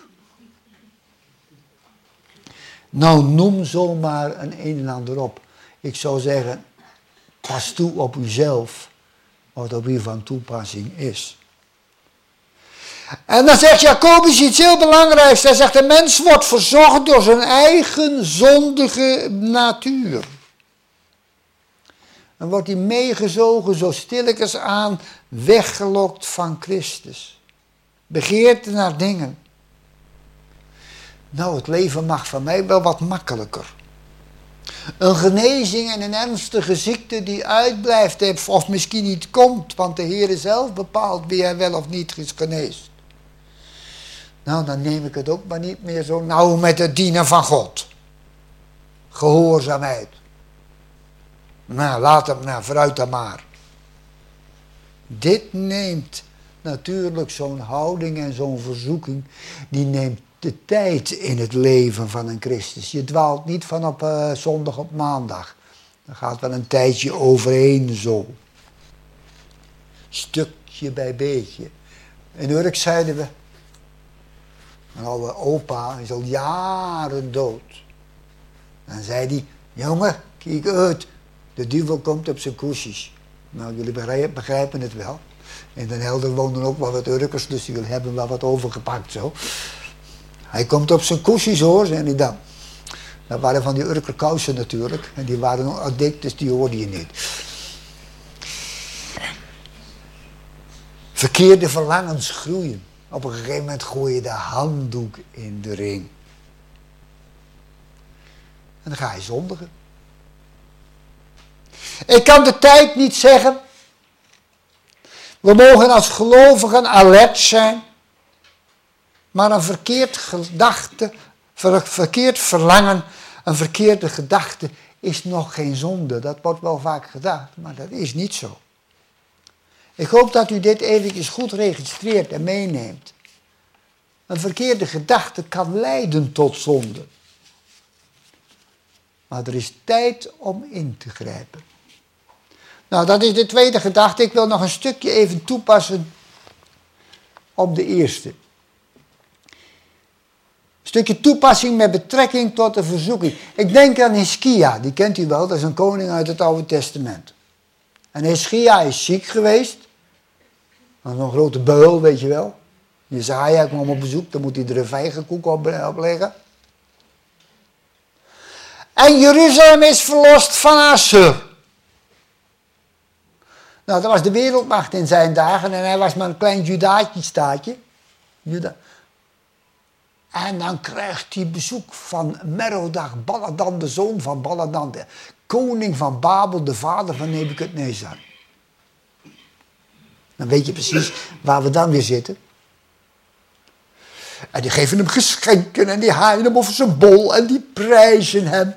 Nou, noem zomaar een en ander op. Ik zou zeggen, pas toe op uzelf, wat op u van toepassing is. En dan zegt Jacobus iets heel belangrijks. Hij zegt, de mens wordt verzocht door zijn eigen zondige natuur. Dan wordt hij meegezogen, zo stilletjes aan, weggelokt van Christus. Begeerte naar dingen. Nou, het leven mag van mij wel wat makkelijker. Een genezing en een ernstige ziekte die uitblijft of misschien niet komt, want de Heer zelf bepaalt wie hij wel of niet geneest. Nou, dan neem ik het ook maar niet meer zo nauw met het dienen van God. Gehoorzaamheid. Nou, laat hem, nou, vooruit dan maar. Dit neemt natuurlijk zo'n houding en zo'n verzoeking, die neemt de tijd in het leven van een Christus. Je dwaalt niet van op zondag op maandag. Er gaat wel een tijdje overheen zo. Stukje bij beetje. In Urk zeiden we, mijn oude opa is al jaren dood. Dan zei hij, jongen, kijk uit, de duivel komt op zijn koesjes. Nou, jullie begrijpen het wel. In Den Helder woonden ook wel wat Urkers, dus die hebben wel wat overgepakt zo. Hij komt op zijn koesjes hoor, zei hij dan. Dat waren van die Urker kousen natuurlijk. En die waren nog dik, dus die hoorde je niet. Verkeerde verlangens groeien. Op een gegeven moment gooi je de handdoek in de ring. En dan ga je zondigen. Ik kan de tijd niet zeggen. We mogen als gelovigen alert zijn. Maar een verkeerd gedachte, verkeerd verlangen, een verkeerde gedachte is nog geen zonde. Dat wordt wel vaak gedacht, maar dat is niet zo. Ik hoop dat u dit eventjes goed registreert en meeneemt. Een verkeerde gedachte kan leiden tot zonde. Maar er is tijd om in te grijpen. Nou, dat is de tweede gedachte. Ik wil nog een stukje even toepassen op de eerste. Een stukje toepassing met betrekking tot de verzoeking. Ik denk aan Hiskia, die kent u wel, dat is een koning uit het Oude Testament. En Hiskia is ziek geweest. Een grote beul, weet je wel. Jesaja kwam op bezoek, dan moet hij er een vijgenkoek op leggen. En Jeruzalem is verlost van Assur. Nou, dat was de wereldmacht in zijn dagen en hij was maar een klein Judaatje-staatje. Juda. En dan krijgt hij bezoek van Merodach Baladan, de zoon van Baladan, de koning van Babel, de vader van Nebukadnezar. Dan weet je precies waar we dan weer zitten. En die geven hem geschenken en die haaien hem over zijn bol en die prijzen hem.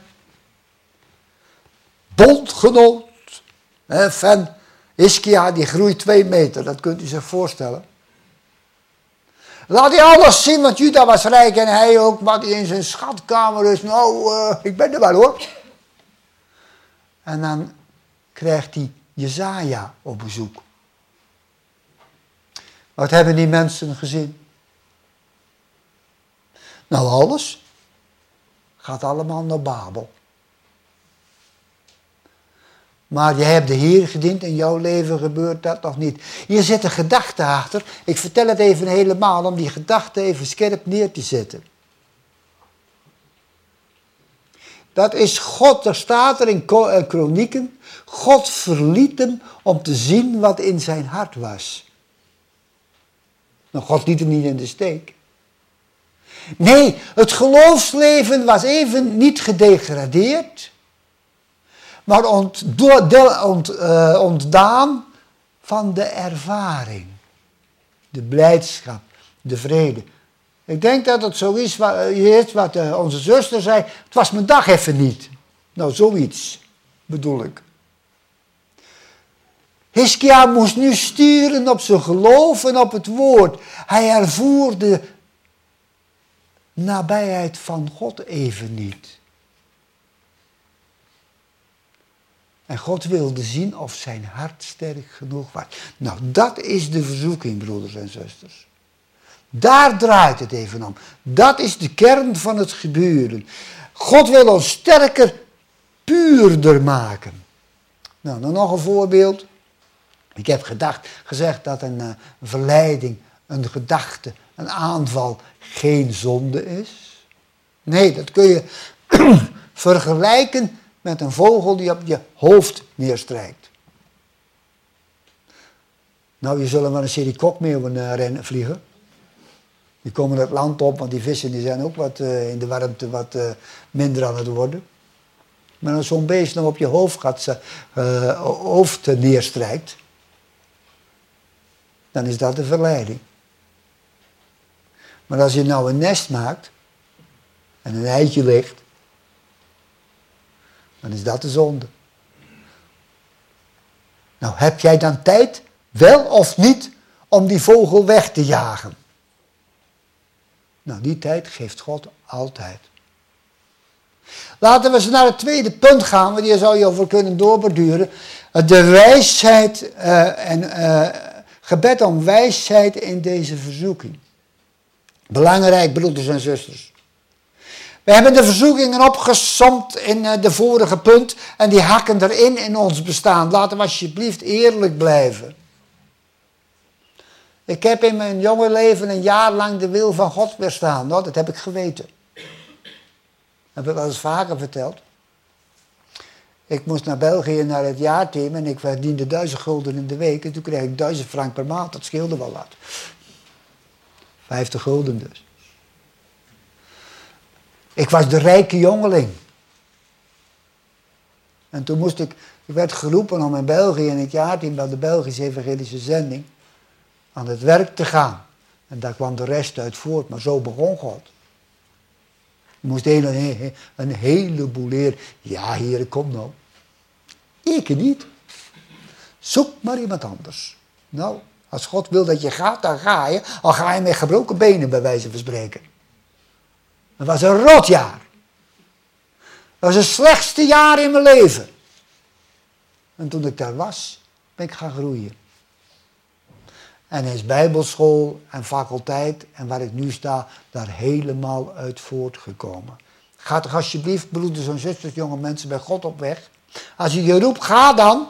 Bondgenoot van Hiskia, die groeit 2 meter, dat kunt u zich voorstellen. Laat hij alles zien, want Juda was rijk en hij ook, wat hij in zijn schatkamer is. Nou, ik ben er wel hoor. En dan krijgt hij Jesaja op bezoek. Wat hebben die mensen gezien? Nou, alles gaat allemaal naar Babel. Maar je hebt de Heer gediend, in jouw leven gebeurt dat nog niet. Hier zit een gedachte achter. Ik vertel het even helemaal om die gedachte even scherp neer te zetten. Dat is God, er staat er in Kronieken. God verliet hem om te zien wat in zijn hart was. Nou, God liet hem niet in de steek. Nee, het geloofsleven was even niet gedegradeerd, maar ontdaan van de ervaring, de blijdschap, de vrede. Ik denk dat het zo is wat onze zuster zei, het was mijn dag even niet. Nou, zoiets bedoel ik. Hiskia moest nu sturen op zijn geloof en op het woord. Hij ervoer de nabijheid van God even niet. En God wilde zien of zijn hart sterk genoeg was. Nou, dat is de verzoeking, broeders en zusters. Daar draait het even om. Dat is de kern van het gebeuren. God wil ons sterker, puurder maken. Nou, dan nog een voorbeeld. Ik heb gezegd dat een verleiding, een gedachte, een aanval geen zonde is. Nee, dat kun je vergelijken met een vogel die op je hoofd neerstrijkt. Nou, je zullen maar een serie kokmeeuwen vliegen. Die komen het land op, want die vissen die zijn ook wat in de warmte wat minder aan het worden. Maar als zo'n beest nou op je hoofd neerstrijkt, dan is dat de verleiding. Maar als je nou een nest maakt en een eitje legt, dan is dat de zonde. Nou, heb jij dan tijd, wel of niet, om die vogel weg te jagen? Nou, die tijd geeft God altijd. Laten we eens naar het tweede punt gaan, want hier zou je over kunnen doorborduren. De wijsheid gebed om wijsheid in deze verzoeking. Belangrijk, broeders en zusters. We hebben de verzoekingen opgesomd in de vorige punt en die hakken erin in ons bestaan. Laten we alsjeblieft eerlijk blijven. Ik heb in mijn jonge leven een jaar lang de wil van God weerstaan. Nou, dat heb ik geweten. Dat heb ik al eens vaker verteld. Ik moest naar België naar het jaarteam en ik verdiende 1000 gulden in de week. En toen kreeg ik 1000 frank per maand, dat scheelde wel wat. 50 gulden dus. Ik was de rijke jongeling. En toen ik werd geroepen om in België in het jaarteam van de Belgische Evangelische Zending aan het werk te gaan. En daar kwam de rest uit voort, maar zo begon God. Je moest een heleboel leren. Ja, Heer, kom nou. Ik niet. Zoek maar iemand anders. Nou, als God wil dat je gaat, dan ga je. Al ga je met gebroken benen, bij wijze van spreken. Het was een rotjaar. Dat was het slechtste jaar in mijn leven. En toen ik daar was, ben ik gaan groeien. En is bijbelschool en faculteit en waar ik nu sta, daar helemaal uit voortgekomen. Ga toch alsjeblieft, broeders en zusters, jonge mensen, bij God op weg. Als hij je roept, ga dan.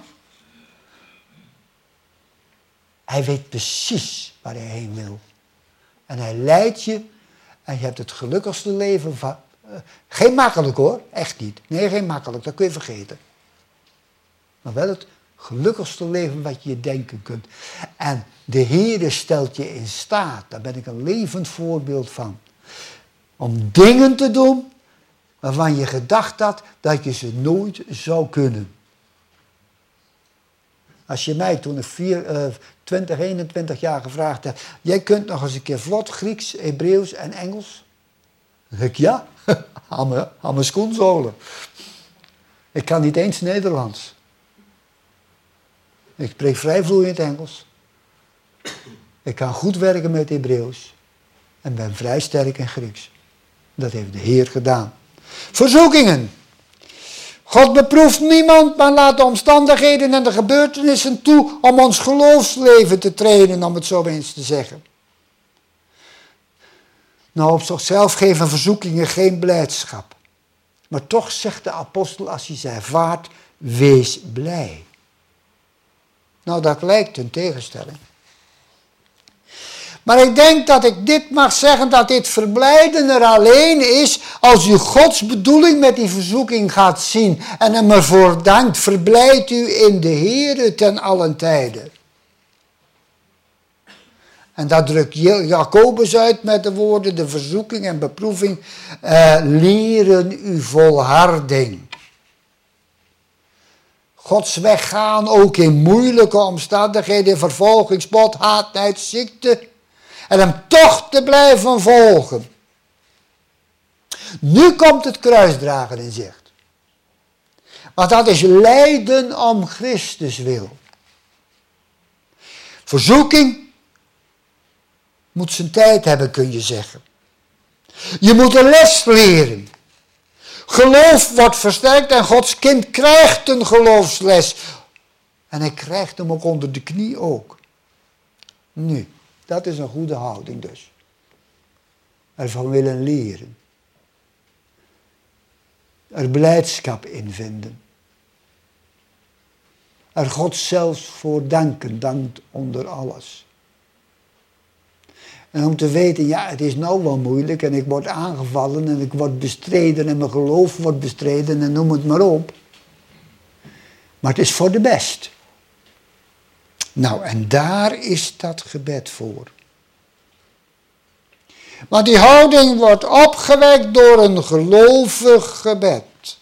Hij weet precies waar hij heen wil. En hij leidt je en je hebt het gelukkigste leven van... geen makkelijk hoor, echt niet. Nee, geen makkelijk, dat kun je vergeten. Maar wel het gelukkigste leven wat je denken kunt. En de Heere stelt je in staat, daar ben ik een levend voorbeeld van. Om dingen te doen waarvan je gedacht had dat je ze nooit zou kunnen. Als je mij toen ik 20, 21 jaar gevraagd hebt, jij kunt nog eens een keer vlot Grieks, Hebreeuws en Engels? Dan zeg ik ja, aan mijn schoenzolen. Ik kan niet eens Nederlands. Ik spreek vrij vloeiend Engels. Ik kan goed werken met Hebreeuws. En ben vrij sterk in Grieks. Dat heeft de Heer gedaan. Verzoekingen. God beproeft niemand, maar laat de omstandigheden en de gebeurtenissen toe om ons geloofsleven te trainen, om het zo eens te zeggen. Nou, op zichzelf geven verzoekingen geen blijdschap. Maar toch zegt de apostel als hij ze ervaart, wees blij. Nou, dat lijkt een tegenstelling. Maar ik denk dat ik dit mag zeggen, dat dit verblijden er alleen is als u Gods bedoeling met die verzoeking gaat zien en hem ervoor dankt. Verblijd u in de Heere ten allen tijde. En dat drukt Jacobus uit met de woorden, de verzoeking en beproeving leren u volharding. Gods weg gaan ook in moeilijke omstandigheden, vervolging, spot, haat, nijd, ziekte. En hem toch te blijven volgen. Nu komt het kruisdragen in zicht. Want dat is lijden om Christus wil. Verzoeking moet zijn tijd hebben, kun je zeggen. Je moet een les leren. Geloof wordt versterkt en Gods kind krijgt een geloofsles. En hij krijgt hem ook onder de knie ook. Nu, dat is een goede houding dus. Ervan willen leren. Er blijdschap in vinden. Er God zelfs voor danken, dankt onder alles. En om te weten, ja, het is nou wel moeilijk en ik word aangevallen en ik word bestreden en mijn geloof wordt bestreden en noem het maar op. Maar het is voor de best. Nou, en daar is dat gebed voor. Want die houding wordt opgewekt door een gelovig gebed.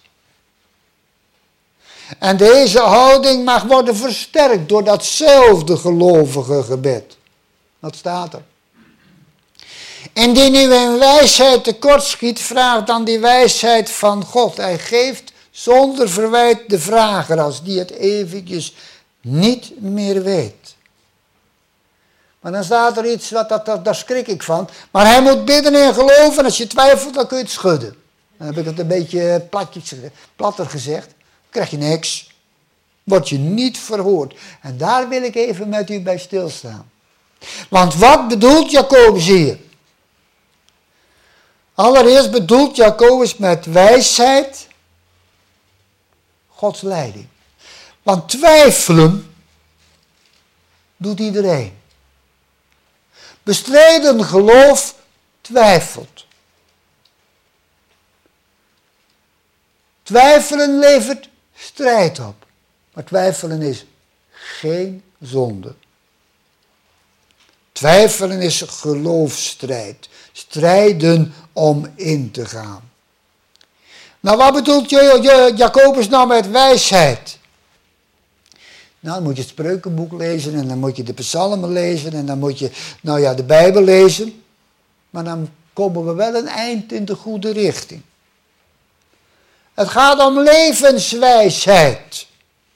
En deze houding mag worden versterkt door datzelfde gelovige gebed. Wat staat er? Indien u in wijsheid tekortschiet, vraag dan die wijsheid van God. Hij geeft zonder verwijt de vrager als die het eventjes niet meer weet. Maar dan staat er iets, daar schrik ik van. Maar hij moet bidden en geloven en als je twijfelt, dan kun je het schudden. Dan heb ik het een beetje platter gezegd. Dan krijg je niks. Word je niet verhoord. En daar wil ik even met u bij stilstaan. Want wat bedoelt Jacobus hier? Allereerst bedoelt Jacobus met wijsheid Gods leiding. Want twijfelen doet iedereen. Bestreden geloof twijfelt. Twijfelen levert strijd op. Maar twijfelen is geen zonde. Twijfelen is geloofsstrijd. Strijden om in te gaan. Nou, wat bedoelt Jacobus nou met wijsheid? Nou, dan moet je het Spreukenboek lezen en dan moet je de Psalmen lezen en dan moet je, de Bijbel lezen. Maar dan komen we wel een eind in de goede richting. Het gaat om levenswijsheid.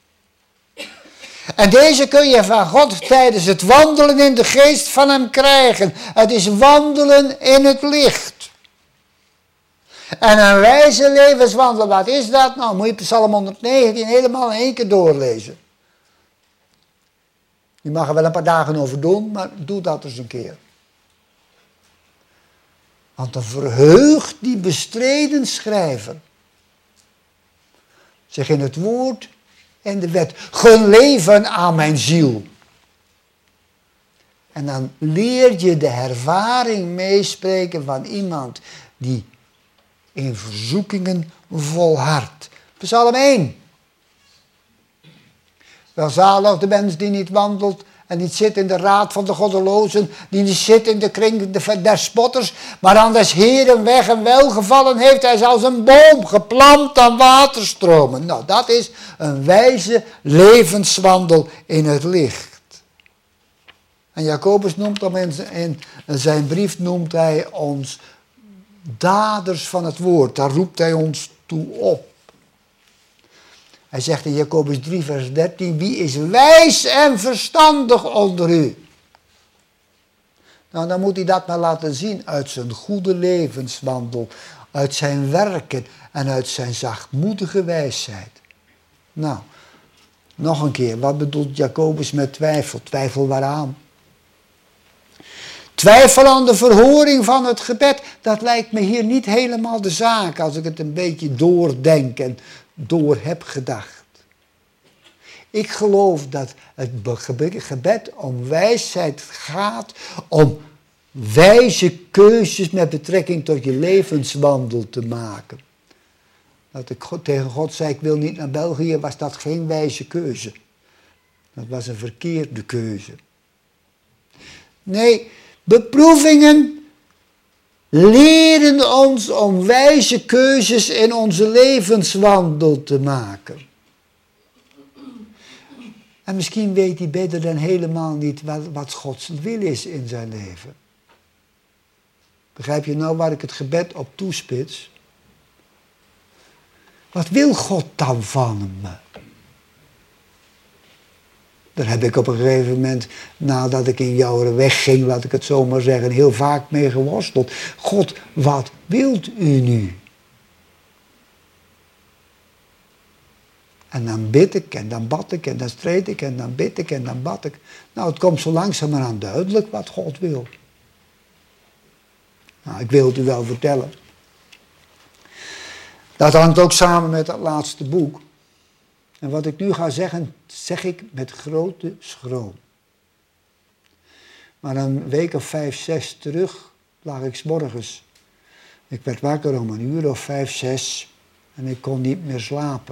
En deze kun je van God tijdens het wandelen in de geest van hem krijgen. Het is wandelen in het licht. En een wijze levenswandel, wat is dat? Nou, moet je Psalm 119 helemaal in één keer doorlezen. Je mag er wel een paar dagen over doen, maar doe dat eens een keer. Want dan verheugt die bestreden schrijver zich in het woord en de wet. Gun leven aan mijn ziel. En dan leer je de ervaring meespreken van iemand die in verzoekingen volhardt. Psalm 1. Welzalig de mens die niet wandelt en niet zit in de raad van de goddelozen, die niet zit in de kring der spotters, maar aan des Heeren weg en welgevallen heeft. Hij is als een boom geplant aan waterstromen. Nou, dat is een wijze levenswandel in het licht. En Jacobus noemt hem in zijn brief, noemt hij ons daders van het woord. Daar roept hij ons toe op. Hij zegt in Jacobus 3 vers 13, wie is wijs en verstandig onder u? Nou, dan moet hij dat maar laten zien uit zijn goede levenswandel, uit zijn werken en uit zijn zachtmoedige wijsheid. Nou, nog een keer, wat bedoelt Jacobus met twijfel? Twijfel waaraan? Twijfel aan de verhoring van het gebed, dat lijkt me hier niet helemaal de zaak als ik het een beetje doordenk en door heb gedacht. Ik geloof dat het gebed om wijsheid gaat, om wijze keuzes met betrekking tot je levenswandel te maken. Dat ik tegen God zei, ik wil niet naar België, was dat geen wijze keuze. Dat was een verkeerde keuze. Nee, beproevingen leren ons om wijze keuzes in onze levenswandel te maken. En misschien weet die bidder dan helemaal niet wat Gods wil is in zijn leven. Begrijp je nou waar ik het gebed op toespits? Wat wil God dan van me? Daar heb ik op een gegeven moment, nadat ik in jouw weg ging, laat ik het zo maar zeggen, heel vaak mee geworsteld. God, wat wilt u nu? En dan bid ik en dan bad ik en dan streed ik en dan bid ik en dan bad ik. Nou, het komt zo langzamerhand duidelijk wat God wil. Nou, ik wil het u wel vertellen. Dat hangt ook samen met dat laatste boek. En wat ik nu ga zeggen, zeg ik met grote schroom. Maar een week of 5, 6 terug lag ik 's morgens. Ik werd wakker om 1 uur of 5, 6 en ik kon niet meer slapen.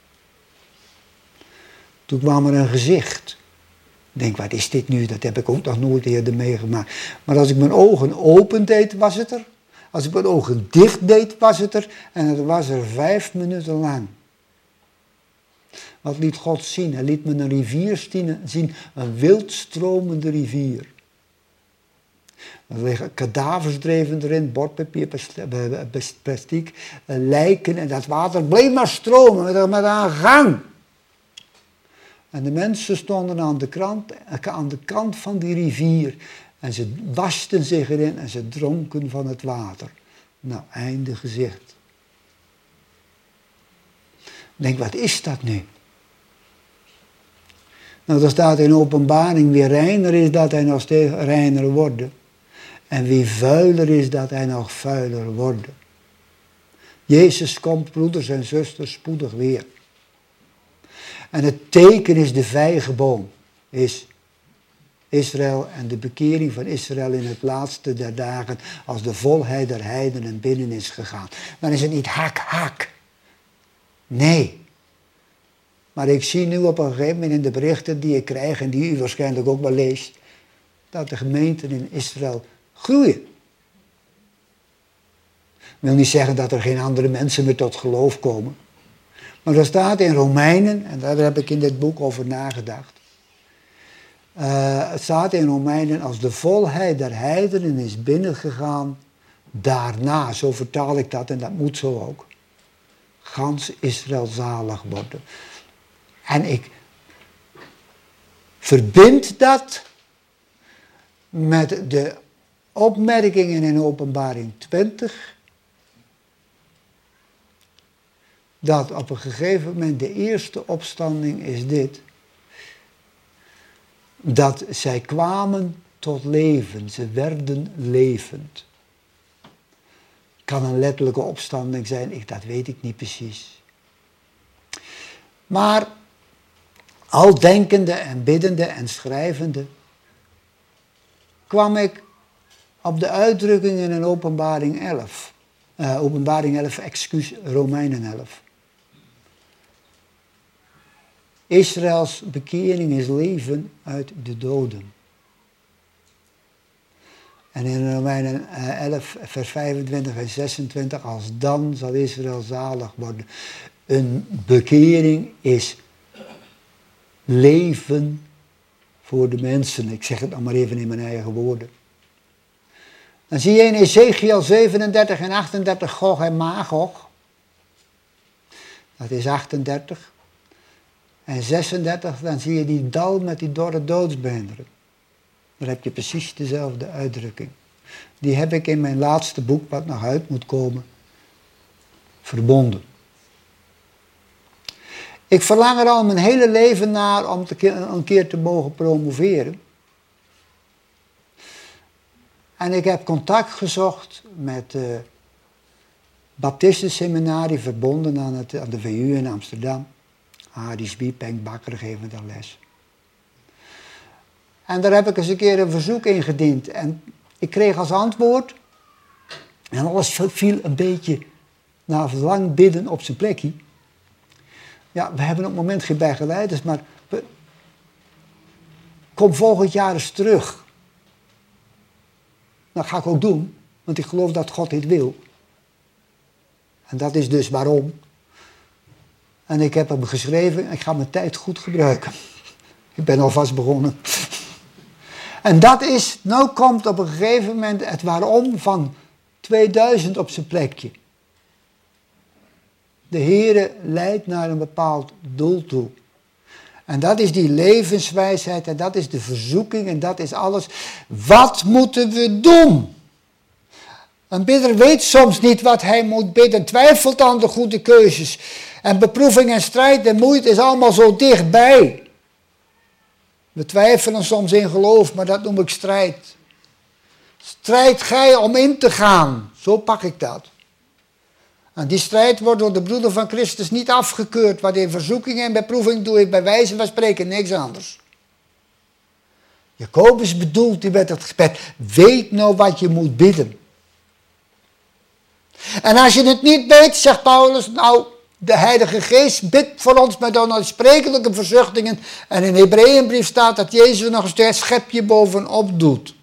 Toen kwam er een gezicht. Ik denk, wat is dit nu? Dat heb ik ook nog nooit eerder meegemaakt. Maar als ik mijn ogen open deed, was het er. Als ik mijn ogen dicht deed, was het er. En het was er 5 minuten lang. Wat liet God zien? Hij liet me een rivier zien, een wildstromende rivier. Er liggen kadavers dreven erin, bordpapier, plastic, lijken en dat water bleef maar stromen met een gang. En de mensen stonden aan de kant van die rivier en ze wasten zich erin en ze dronken van het water. Nou, einde gezicht. Ik denk, wat is dat nu? Nou, er staat in Openbaring, wie reiner is, dat hij nog steeds reiner wordt. En wie vuiler is, dat hij nog vuiler wordt. Jezus komt, broeders en zusters, spoedig weer. En het teken is de vijgenboom, is Israël en de bekering van Israël in het laatste der dagen, als de volheid der heidenen binnen is gegaan. Dan is het niet hak. Nee. Maar ik zie nu op een gegeven moment in de berichten die ik krijg en die u waarschijnlijk ook wel leest, dat de gemeenten in Israël groeien. wil niet zeggen dat er geen andere mensen meer tot geloof komen. Maar er staat in Romeinen, en daar heb ik in dit boek over nagedacht. Het staat in Romeinen, als de volheid der heidenen is binnengegaan, daarna, zo vertaal ik dat en dat moet zo ook, gans Israël zalig worden. En ik verbind dat met de opmerkingen in Openbaring 20, dat op een gegeven moment de eerste opstanding is dit, dat zij kwamen tot leven, ze werden levend. Kan een letterlijke opstanding zijn, dat weet ik niet precies. Maar al denkende en biddende en schrijvende kwam ik op de uitdrukkingen in Openbaring 11. Romeinen 11. Israëls bekering is leven uit de doden. En in Romeinen 11, vers 25 en 26, als dan zal Israël zalig worden. Een bekering is leven voor de mensen. Ik zeg het nog maar even in mijn eigen woorden. Dan zie je in Ezekiel 37 en 38 Gog en Magog. Dat is 38. En 36, dan zie je die dal met die dorre doodsbeenderen. Dan heb je precies dezelfde uitdrukking. Die heb ik in mijn laatste boek, wat nog uit moet komen, verbonden. Ik verlang er al mijn hele leven naar om een keer te mogen promoveren. En ik heb contact gezocht met het Baptistenseminarie verbonden aan de VU in Amsterdam. Arie Zwiep, Henk Bakker geven daar les. En daar heb ik eens een keer een verzoek ingediend. En ik kreeg als antwoord, en alles viel een beetje na lang bidden op zijn plekje. Ja, we hebben op het moment geen begeleiders, maar kom volgend jaar eens terug. Dat ga ik ook doen, want ik geloof dat God dit wil. En dat is dus waarom. En ik heb hem geschreven, ik ga mijn tijd goed gebruiken. Ik ben alvast begonnen. En dat is, nou komt op een gegeven moment het waarom van 2000 op zijn plekje. De Heere leidt naar een bepaald doel toe. En dat is die levenswijsheid en dat is de verzoeking en dat is alles. Wat moeten we doen? Een bidder weet soms niet wat hij moet bidden, twijfelt aan de goede keuzes. En beproeving en strijd en moeite is allemaal zo dichtbij. We twijfelen soms in geloof, maar dat noem ik strijd. Strijd gij om in te gaan, zo pak ik dat. En die strijd wordt door de broeder van Christus niet afgekeurd, want in verzoeking en beproeving doe ik bij wijze van spreken niks anders. Jacobus bedoelt die met het gebed, weet nou wat je moet bidden. En als je het niet weet, zegt Paulus, nou, de Heilige Geest bidt voor ons met onuitsprekelijke verzuchtingen. En in de Hebreeënbrief staat dat Jezus nog een steeds schepje bovenop doet.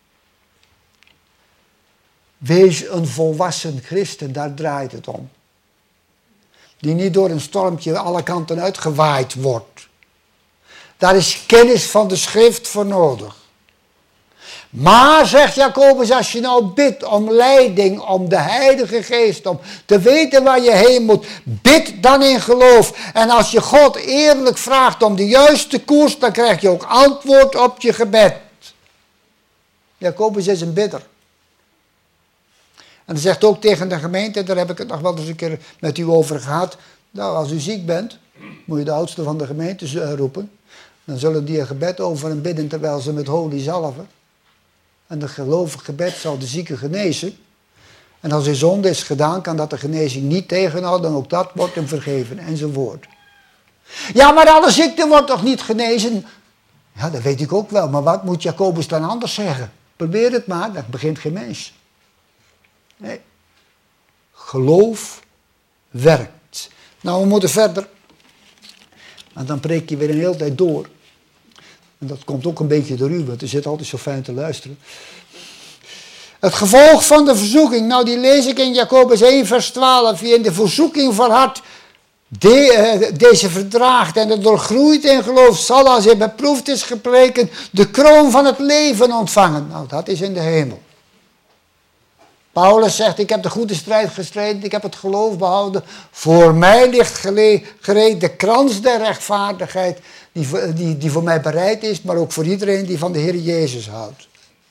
Wees een volwassen christen, daar draait het om. Die niet door een stormtje alle kanten uitgewaaid wordt. Daar is kennis van de schrift voor nodig. Maar, zegt Jacobus, als je nou bidt om leiding, om de Heilige Geest, om te weten waar je heen moet, bid dan in geloof. En als je God eerlijk vraagt om de juiste koers, dan krijg je ook antwoord op je gebed. Jacobus is een bidder. En hij zegt ook tegen de gemeente, daar heb ik het nog wel eens een keer met u over gehad, nou, als u ziek bent, moet je de oudste van de gemeente roepen. Dan zullen die een gebed over hem bidden terwijl ze met olie zalven. En de gelovige gebed zal de zieke genezen. En als er zonde is gedaan, kan dat de genezing niet tegenhouden. En ook dat wordt hem vergeven, enzovoort. Ja, maar alle ziekte wordt toch niet genezen? Ja, dat weet ik ook wel. Maar wat moet Jacobus dan anders zeggen? Probeer het maar, dat begint geen mens. Nee. Geloof werkt. Nou, we moeten verder. En dan preek je weer een hele tijd door. En dat komt ook een beetje door u, want u zit altijd zo fijn te luisteren. Het gevolg van de verzoeking, nou die lees ik in Jacobus 1 vers 12. Wie in de verzoeking volhardt, deze verdraagt en er doorgroeit in geloof, zal als hij beproefd is gepreken de kroon van het leven ontvangen. Nou, dat is in de hemel. Paulus zegt, ik heb de goede strijd gestreden, ik heb het geloof behouden. Voor mij ligt gereed de krans der rechtvaardigheid die voor mij bereid is, maar ook voor iedereen die van de Heer Jezus houdt.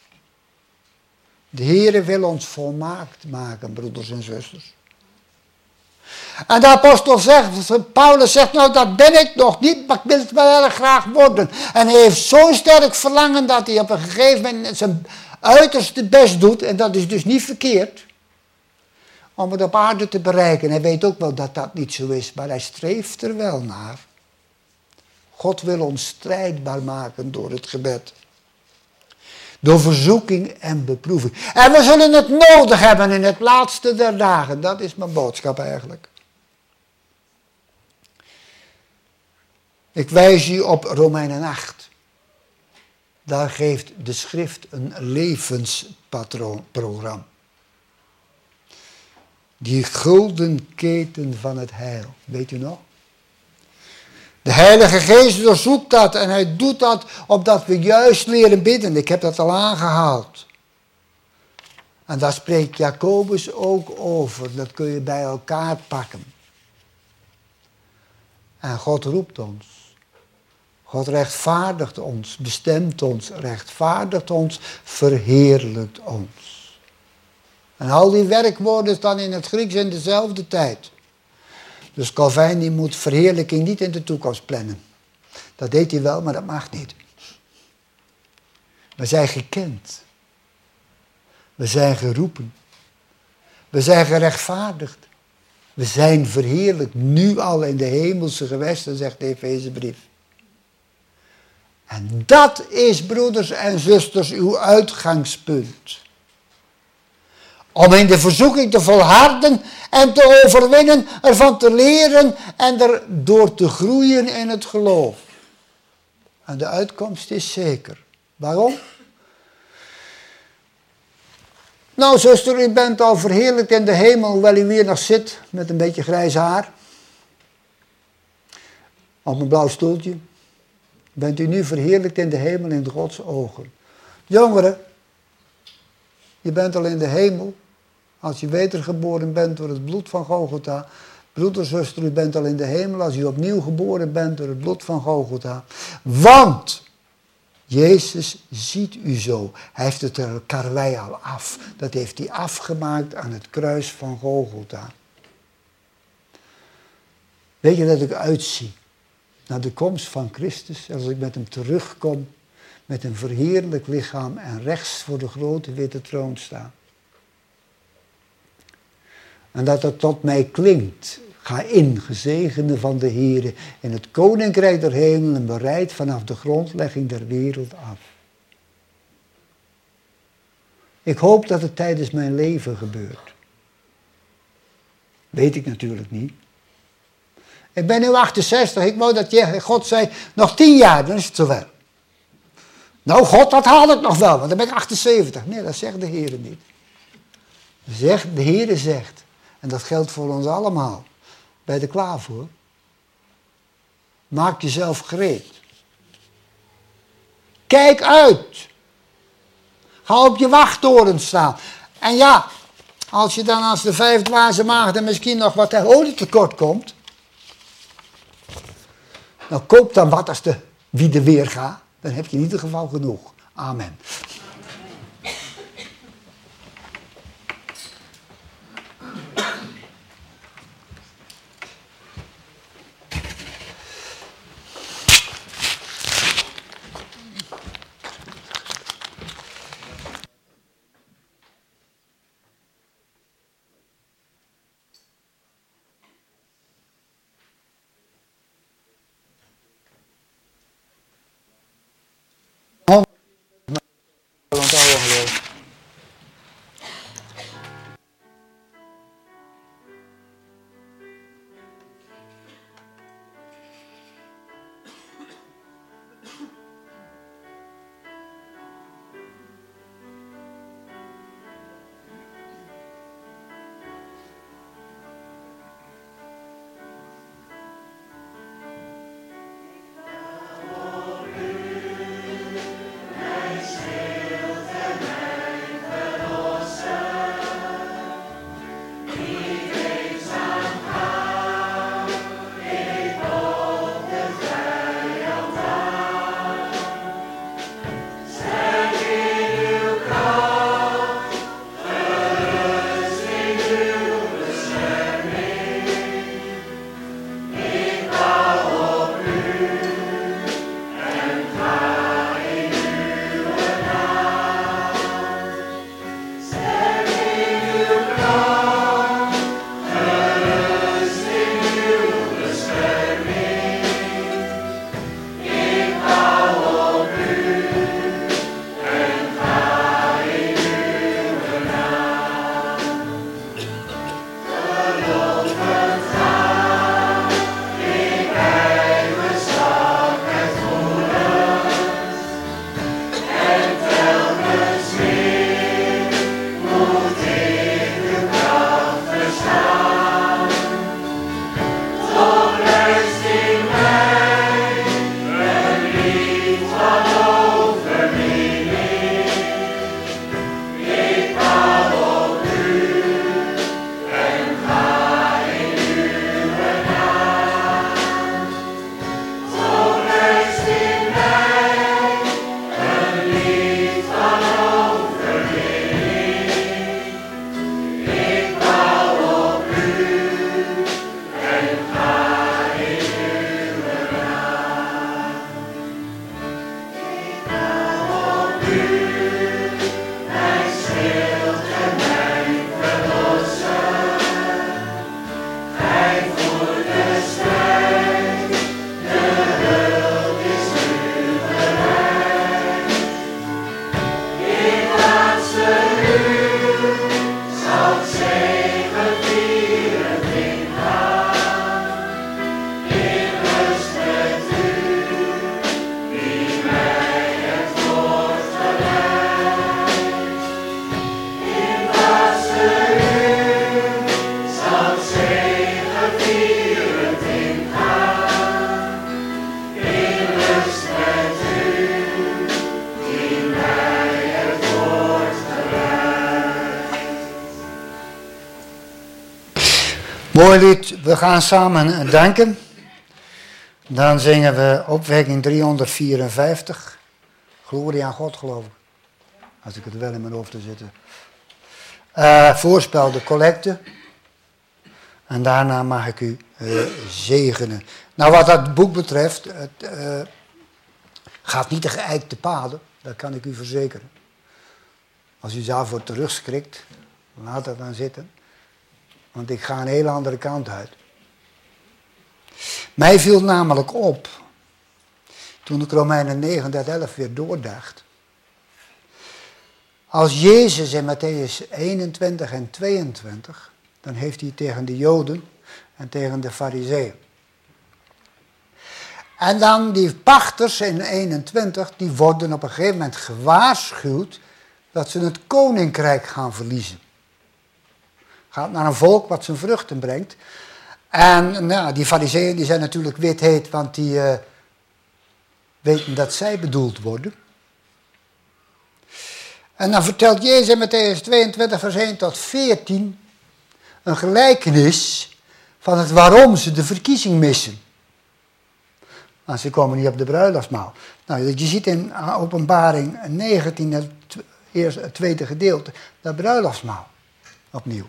De Heer wil ons volmaakt maken, broeders en zusters. En de apostel zegt, Paulus zegt, nou dat ben ik nog niet, maar ik wil het wel erg graag worden. En hij heeft zo'n sterk verlangen dat hij op een gegeven moment zijn uiterste best doet, en dat is dus niet verkeerd, om het op aarde te bereiken. Hij weet ook wel dat dat niet zo is, maar hij streeft er wel naar. God wil ons strijdbaar maken door het gebed. Door verzoeking en beproeving. En we zullen het nodig hebben in het laatste der dagen. Dat is mijn boodschap eigenlijk. Ik wijs u op Romeinen 8. Daar geeft de schrift een levensprogramma. Die gulden keten van het heil. Weet u nog? De Heilige Geest doorzoekt dat en hij doet dat opdat we juist leren bidden. Ik heb dat al aangehaald. En daar spreekt Jacobus ook over. Dat kun je bij elkaar pakken. En God roept ons. God rechtvaardigt ons, bestemt ons, rechtvaardigt ons, verheerlijkt ons. En al die werkwoorden staan in het Grieks in dezelfde tijd. Dus Calvijn die moet verheerlijking niet in de toekomst plannen. Dat deed hij wel, maar dat mag niet. We zijn gekend. We zijn geroepen. We zijn gerechtvaardigd. We zijn verheerlijkt nu al in de hemelse gewesten, zegt de Efezebrief. En dat is, broeders en zusters, uw uitgangspunt. Om in de verzoeking te volharden en te overwinnen, ervan te leren en erdoor te groeien in het geloof. En de uitkomst is zeker. Waarom? Nou, zuster, u bent al verheerlijkt in de hemel, hoewel u hier nog zit met een beetje grijs haar. Op een blauw stoeltje. Bent u nu verheerlijkt in de hemel in Gods ogen. Jongeren, je bent al in de hemel. Als je wedergeboren bent door het bloed van Golgotha. Broeder, zuster, u bent al in de hemel als u opnieuw geboren bent door het bloed van Golgotha. Want Jezus ziet u zo. Hij heeft het karwei al af. Dat heeft hij afgemaakt aan het kruis van Golgotha. Weet je dat ik uitzie naar de komst van Christus, als ik met hem terugkom, met een verheerlijk lichaam en rechts voor de grote witte troon sta. En dat het tot mij klinkt, ga in, gezegende van de Heere, in het koninkrijk der hemelen, bereid vanaf de grondlegging der wereld af. Ik hoop dat het tijdens mijn leven gebeurt. Weet ik natuurlijk niet. Ik ben nu 68, ik wou dat God zei, nog 10 jaar, dan is het zover. Nou God, dat haal ik nog wel, want dan ben ik 78. Nee, dat zegt de Heer niet. De Heer zegt, en dat geldt voor ons allemaal. Ben je er klaar voor? Maak jezelf gereed. Kijk uit. Ga op je wachttoren staan. En ja, als je dan als de 5 dwaze maagden misschien nog wat olie tekort komt. Nou, koop dan wat als wie er weer gaat. Dan heb je in ieder geval genoeg. Amen. Mooi lied, we gaan samen danken. Dan zingen we opwekking 354. Glorie aan God, geloof ik. Als ik het wel in mijn hoofd te zitten. Voorspel de collecte. En daarna mag ik u zegenen. Nou, wat dat boek betreft, het gaat niet de geëikte paden. Dat kan ik u verzekeren. Als u daarvoor terugschrikt, laat dat dan zitten. Want ik ga een hele andere kant uit. Mij viel namelijk op, toen ik Romeinen 9, 11 weer doordacht. Als Jezus in Matthäus 21 en 22, dan heeft hij tegen de Joden en tegen de Farizeeën. En dan die pachters in 21, die worden op een gegeven moment gewaarschuwd dat ze het koninkrijk gaan verliezen. Gaat naar een volk wat zijn vruchten brengt. En nou, die Farizeeën die zijn natuurlijk wit heet, want die weten dat zij bedoeld worden. En dan vertelt Jezus in Matthäus 22 vers 1 tot 14 een gelijkenis van het waarom ze de verkiezing missen. Want ze komen niet op de bruiloftsmaal. Nou, je ziet in Openbaring 19, het tweede gedeelte, dat bruiloftsmaal opnieuw.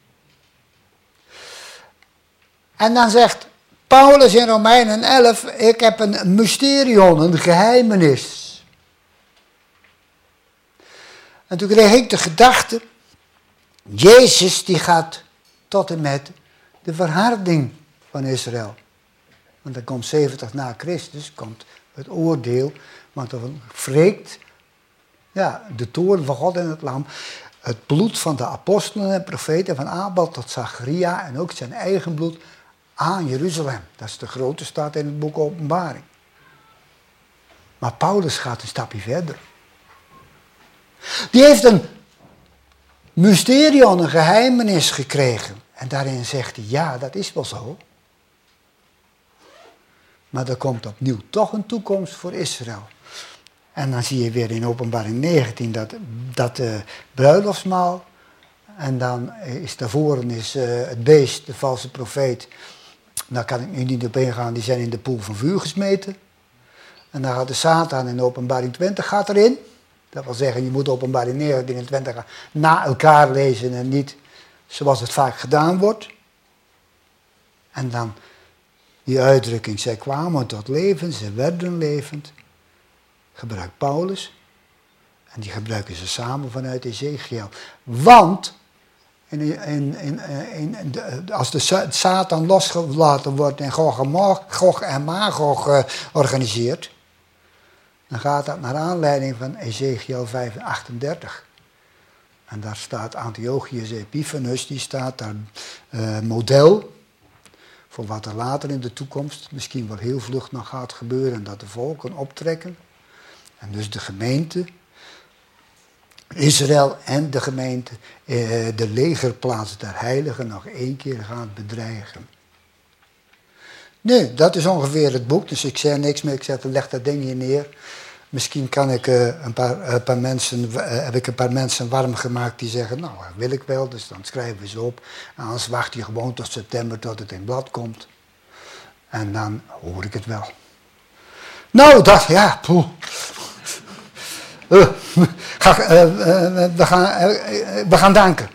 En dan zegt Paulus in Romeinen 11, ik heb een mysterion, een geheimenis. En toen kreeg ik de gedachte, Jezus die gaat tot en met de verharding van Israël. Want dan komt 70 na Christus, komt het oordeel, want dan wreekt de toorn van God en het lam. Het bloed van de apostelen en profeten, van Abel tot Zacharia en ook zijn eigen bloed aan Jeruzalem. Dat is de grote stad in het boek Openbaring. Maar Paulus gaat een stapje verder. Die heeft een mysterion, een geheimenis gekregen. En daarin zegt hij, ja, dat is wel zo. Maar er komt opnieuw toch een toekomst voor Israël. En dan zie je weer in Openbaring 19 dat bruiloftsmaal. En dan is daarvoor het beest, de valse profeet. Daar kan ik nu niet op ingaan, die zijn in de poel van vuur gesmeten. En dan gaat de Satan in Openbaring 20 gaat erin. Dat wil zeggen, je moet Openbaring 19 en 20 na elkaar lezen en niet zoals het vaak gedaan wordt. En dan die uitdrukking, zij kwamen tot leven, ze werden levend. Gebruikt Paulus. En die gebruiken ze samen vanuit Ezechiel. Want als de Satan losgelaten wordt en Gog en Magog organiseert, dan gaat dat naar aanleiding van Ezechiel 5:38. En daar staat Antiochus Epiphanes, die staat daar model voor wat er later in de toekomst misschien wel heel vlug nog gaat gebeuren en dat de volken optrekken. En dus de gemeente, Israël en de gemeente, de legerplaats der heiligen nog één keer gaat bedreigen. Nee, dat is ongeveer het boek, dus ik zei niks meer, ik leg dat ding hier neer. Misschien kan ik een paar mensen warm gemaakt die zeggen, nou, dat wil ik wel, dus dan schrijven we ze op. En anders wacht je gewoon tot september tot het in het blad komt. En dan hoor ik het wel. Nou, dat, ja, poeh. We gaan danken.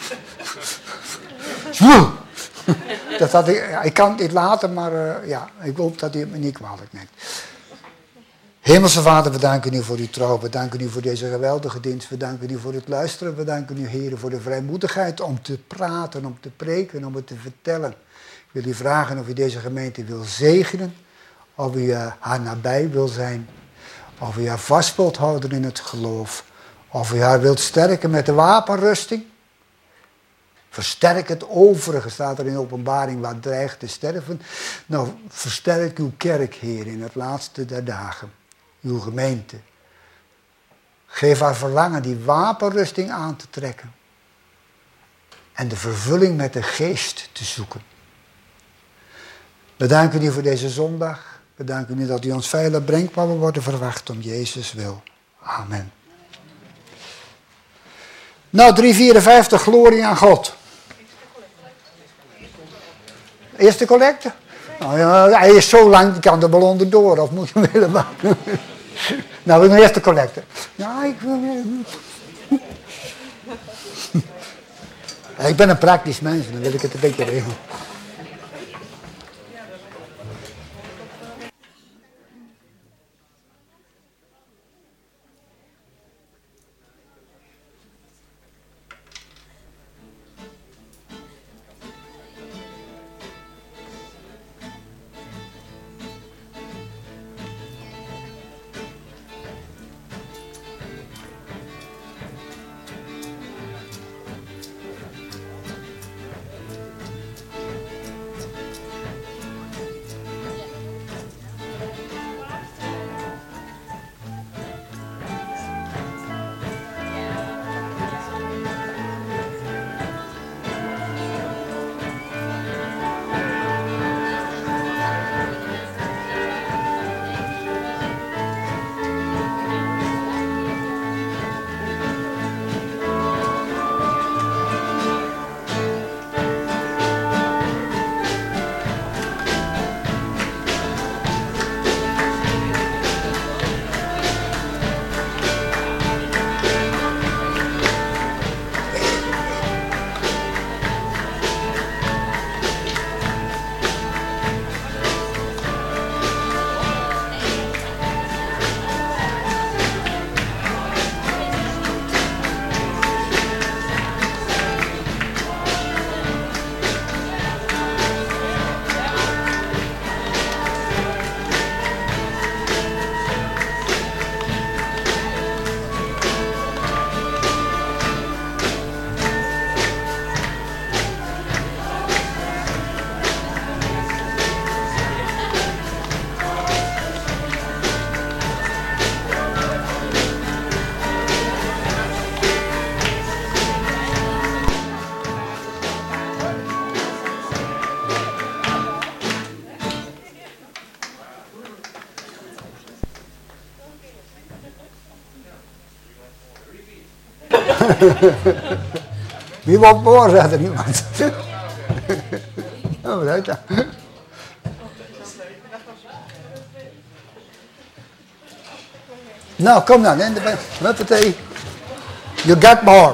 Ik kan het niet laten, maar ik hoop dat u het me niet kwalijk neemt. Hemelse Vader, we danken u voor uw trouw. We danken u voor deze geweldige dienst. We danken u voor het luisteren. We danken u, Heer, voor de vrijmoedigheid om te praten, om te preken, om het te vertellen. Ik wil u vragen of u deze gemeente wil zegenen. Of u haar nabij wil zijn. Of u haar vast wilt houden in het geloof. Of u haar wilt sterken met de wapenrusting. Versterk het overige, staat er in Openbaring, wat dreigt te sterven. Nou, versterk uw kerk, Heer, in het laatste der dagen. Uw gemeente. Geef haar verlangen die wapenrusting aan te trekken. En de vervulling met de geest te zoeken. We danken u voor deze zondag. We danken u dat u ons veilig brengt waar we worden verwacht om Jezus wil. Amen. Nou, 354, glorie aan God. Eerste collecte? Nou ja, hij is zo lang, die kan er wel onderdoor, of moet je hem helemaal... Nou, we doen eerst de collecte. Ja, ik ben een praktisch mens, dan wil ik het een beetje regelen. Wie wil voorzetten? Niemand. Oh, wat heet dat? Nou, kom dan. Huppatee. You got more.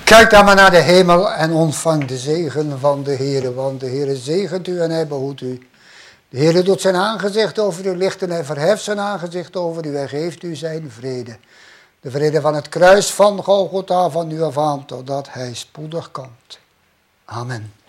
Kijk dan maar naar de hemel en ontvang de zegen van de Heer. Want de Heer zegent u en hij behoedt u. De Heer doet zijn aangezicht over u licht en hij verheft zijn aangezicht over u. Hij geeft u zijn vrede. De vrede van het kruis van Golgotha van nu af aan totdat hij spoedig komt. Amen.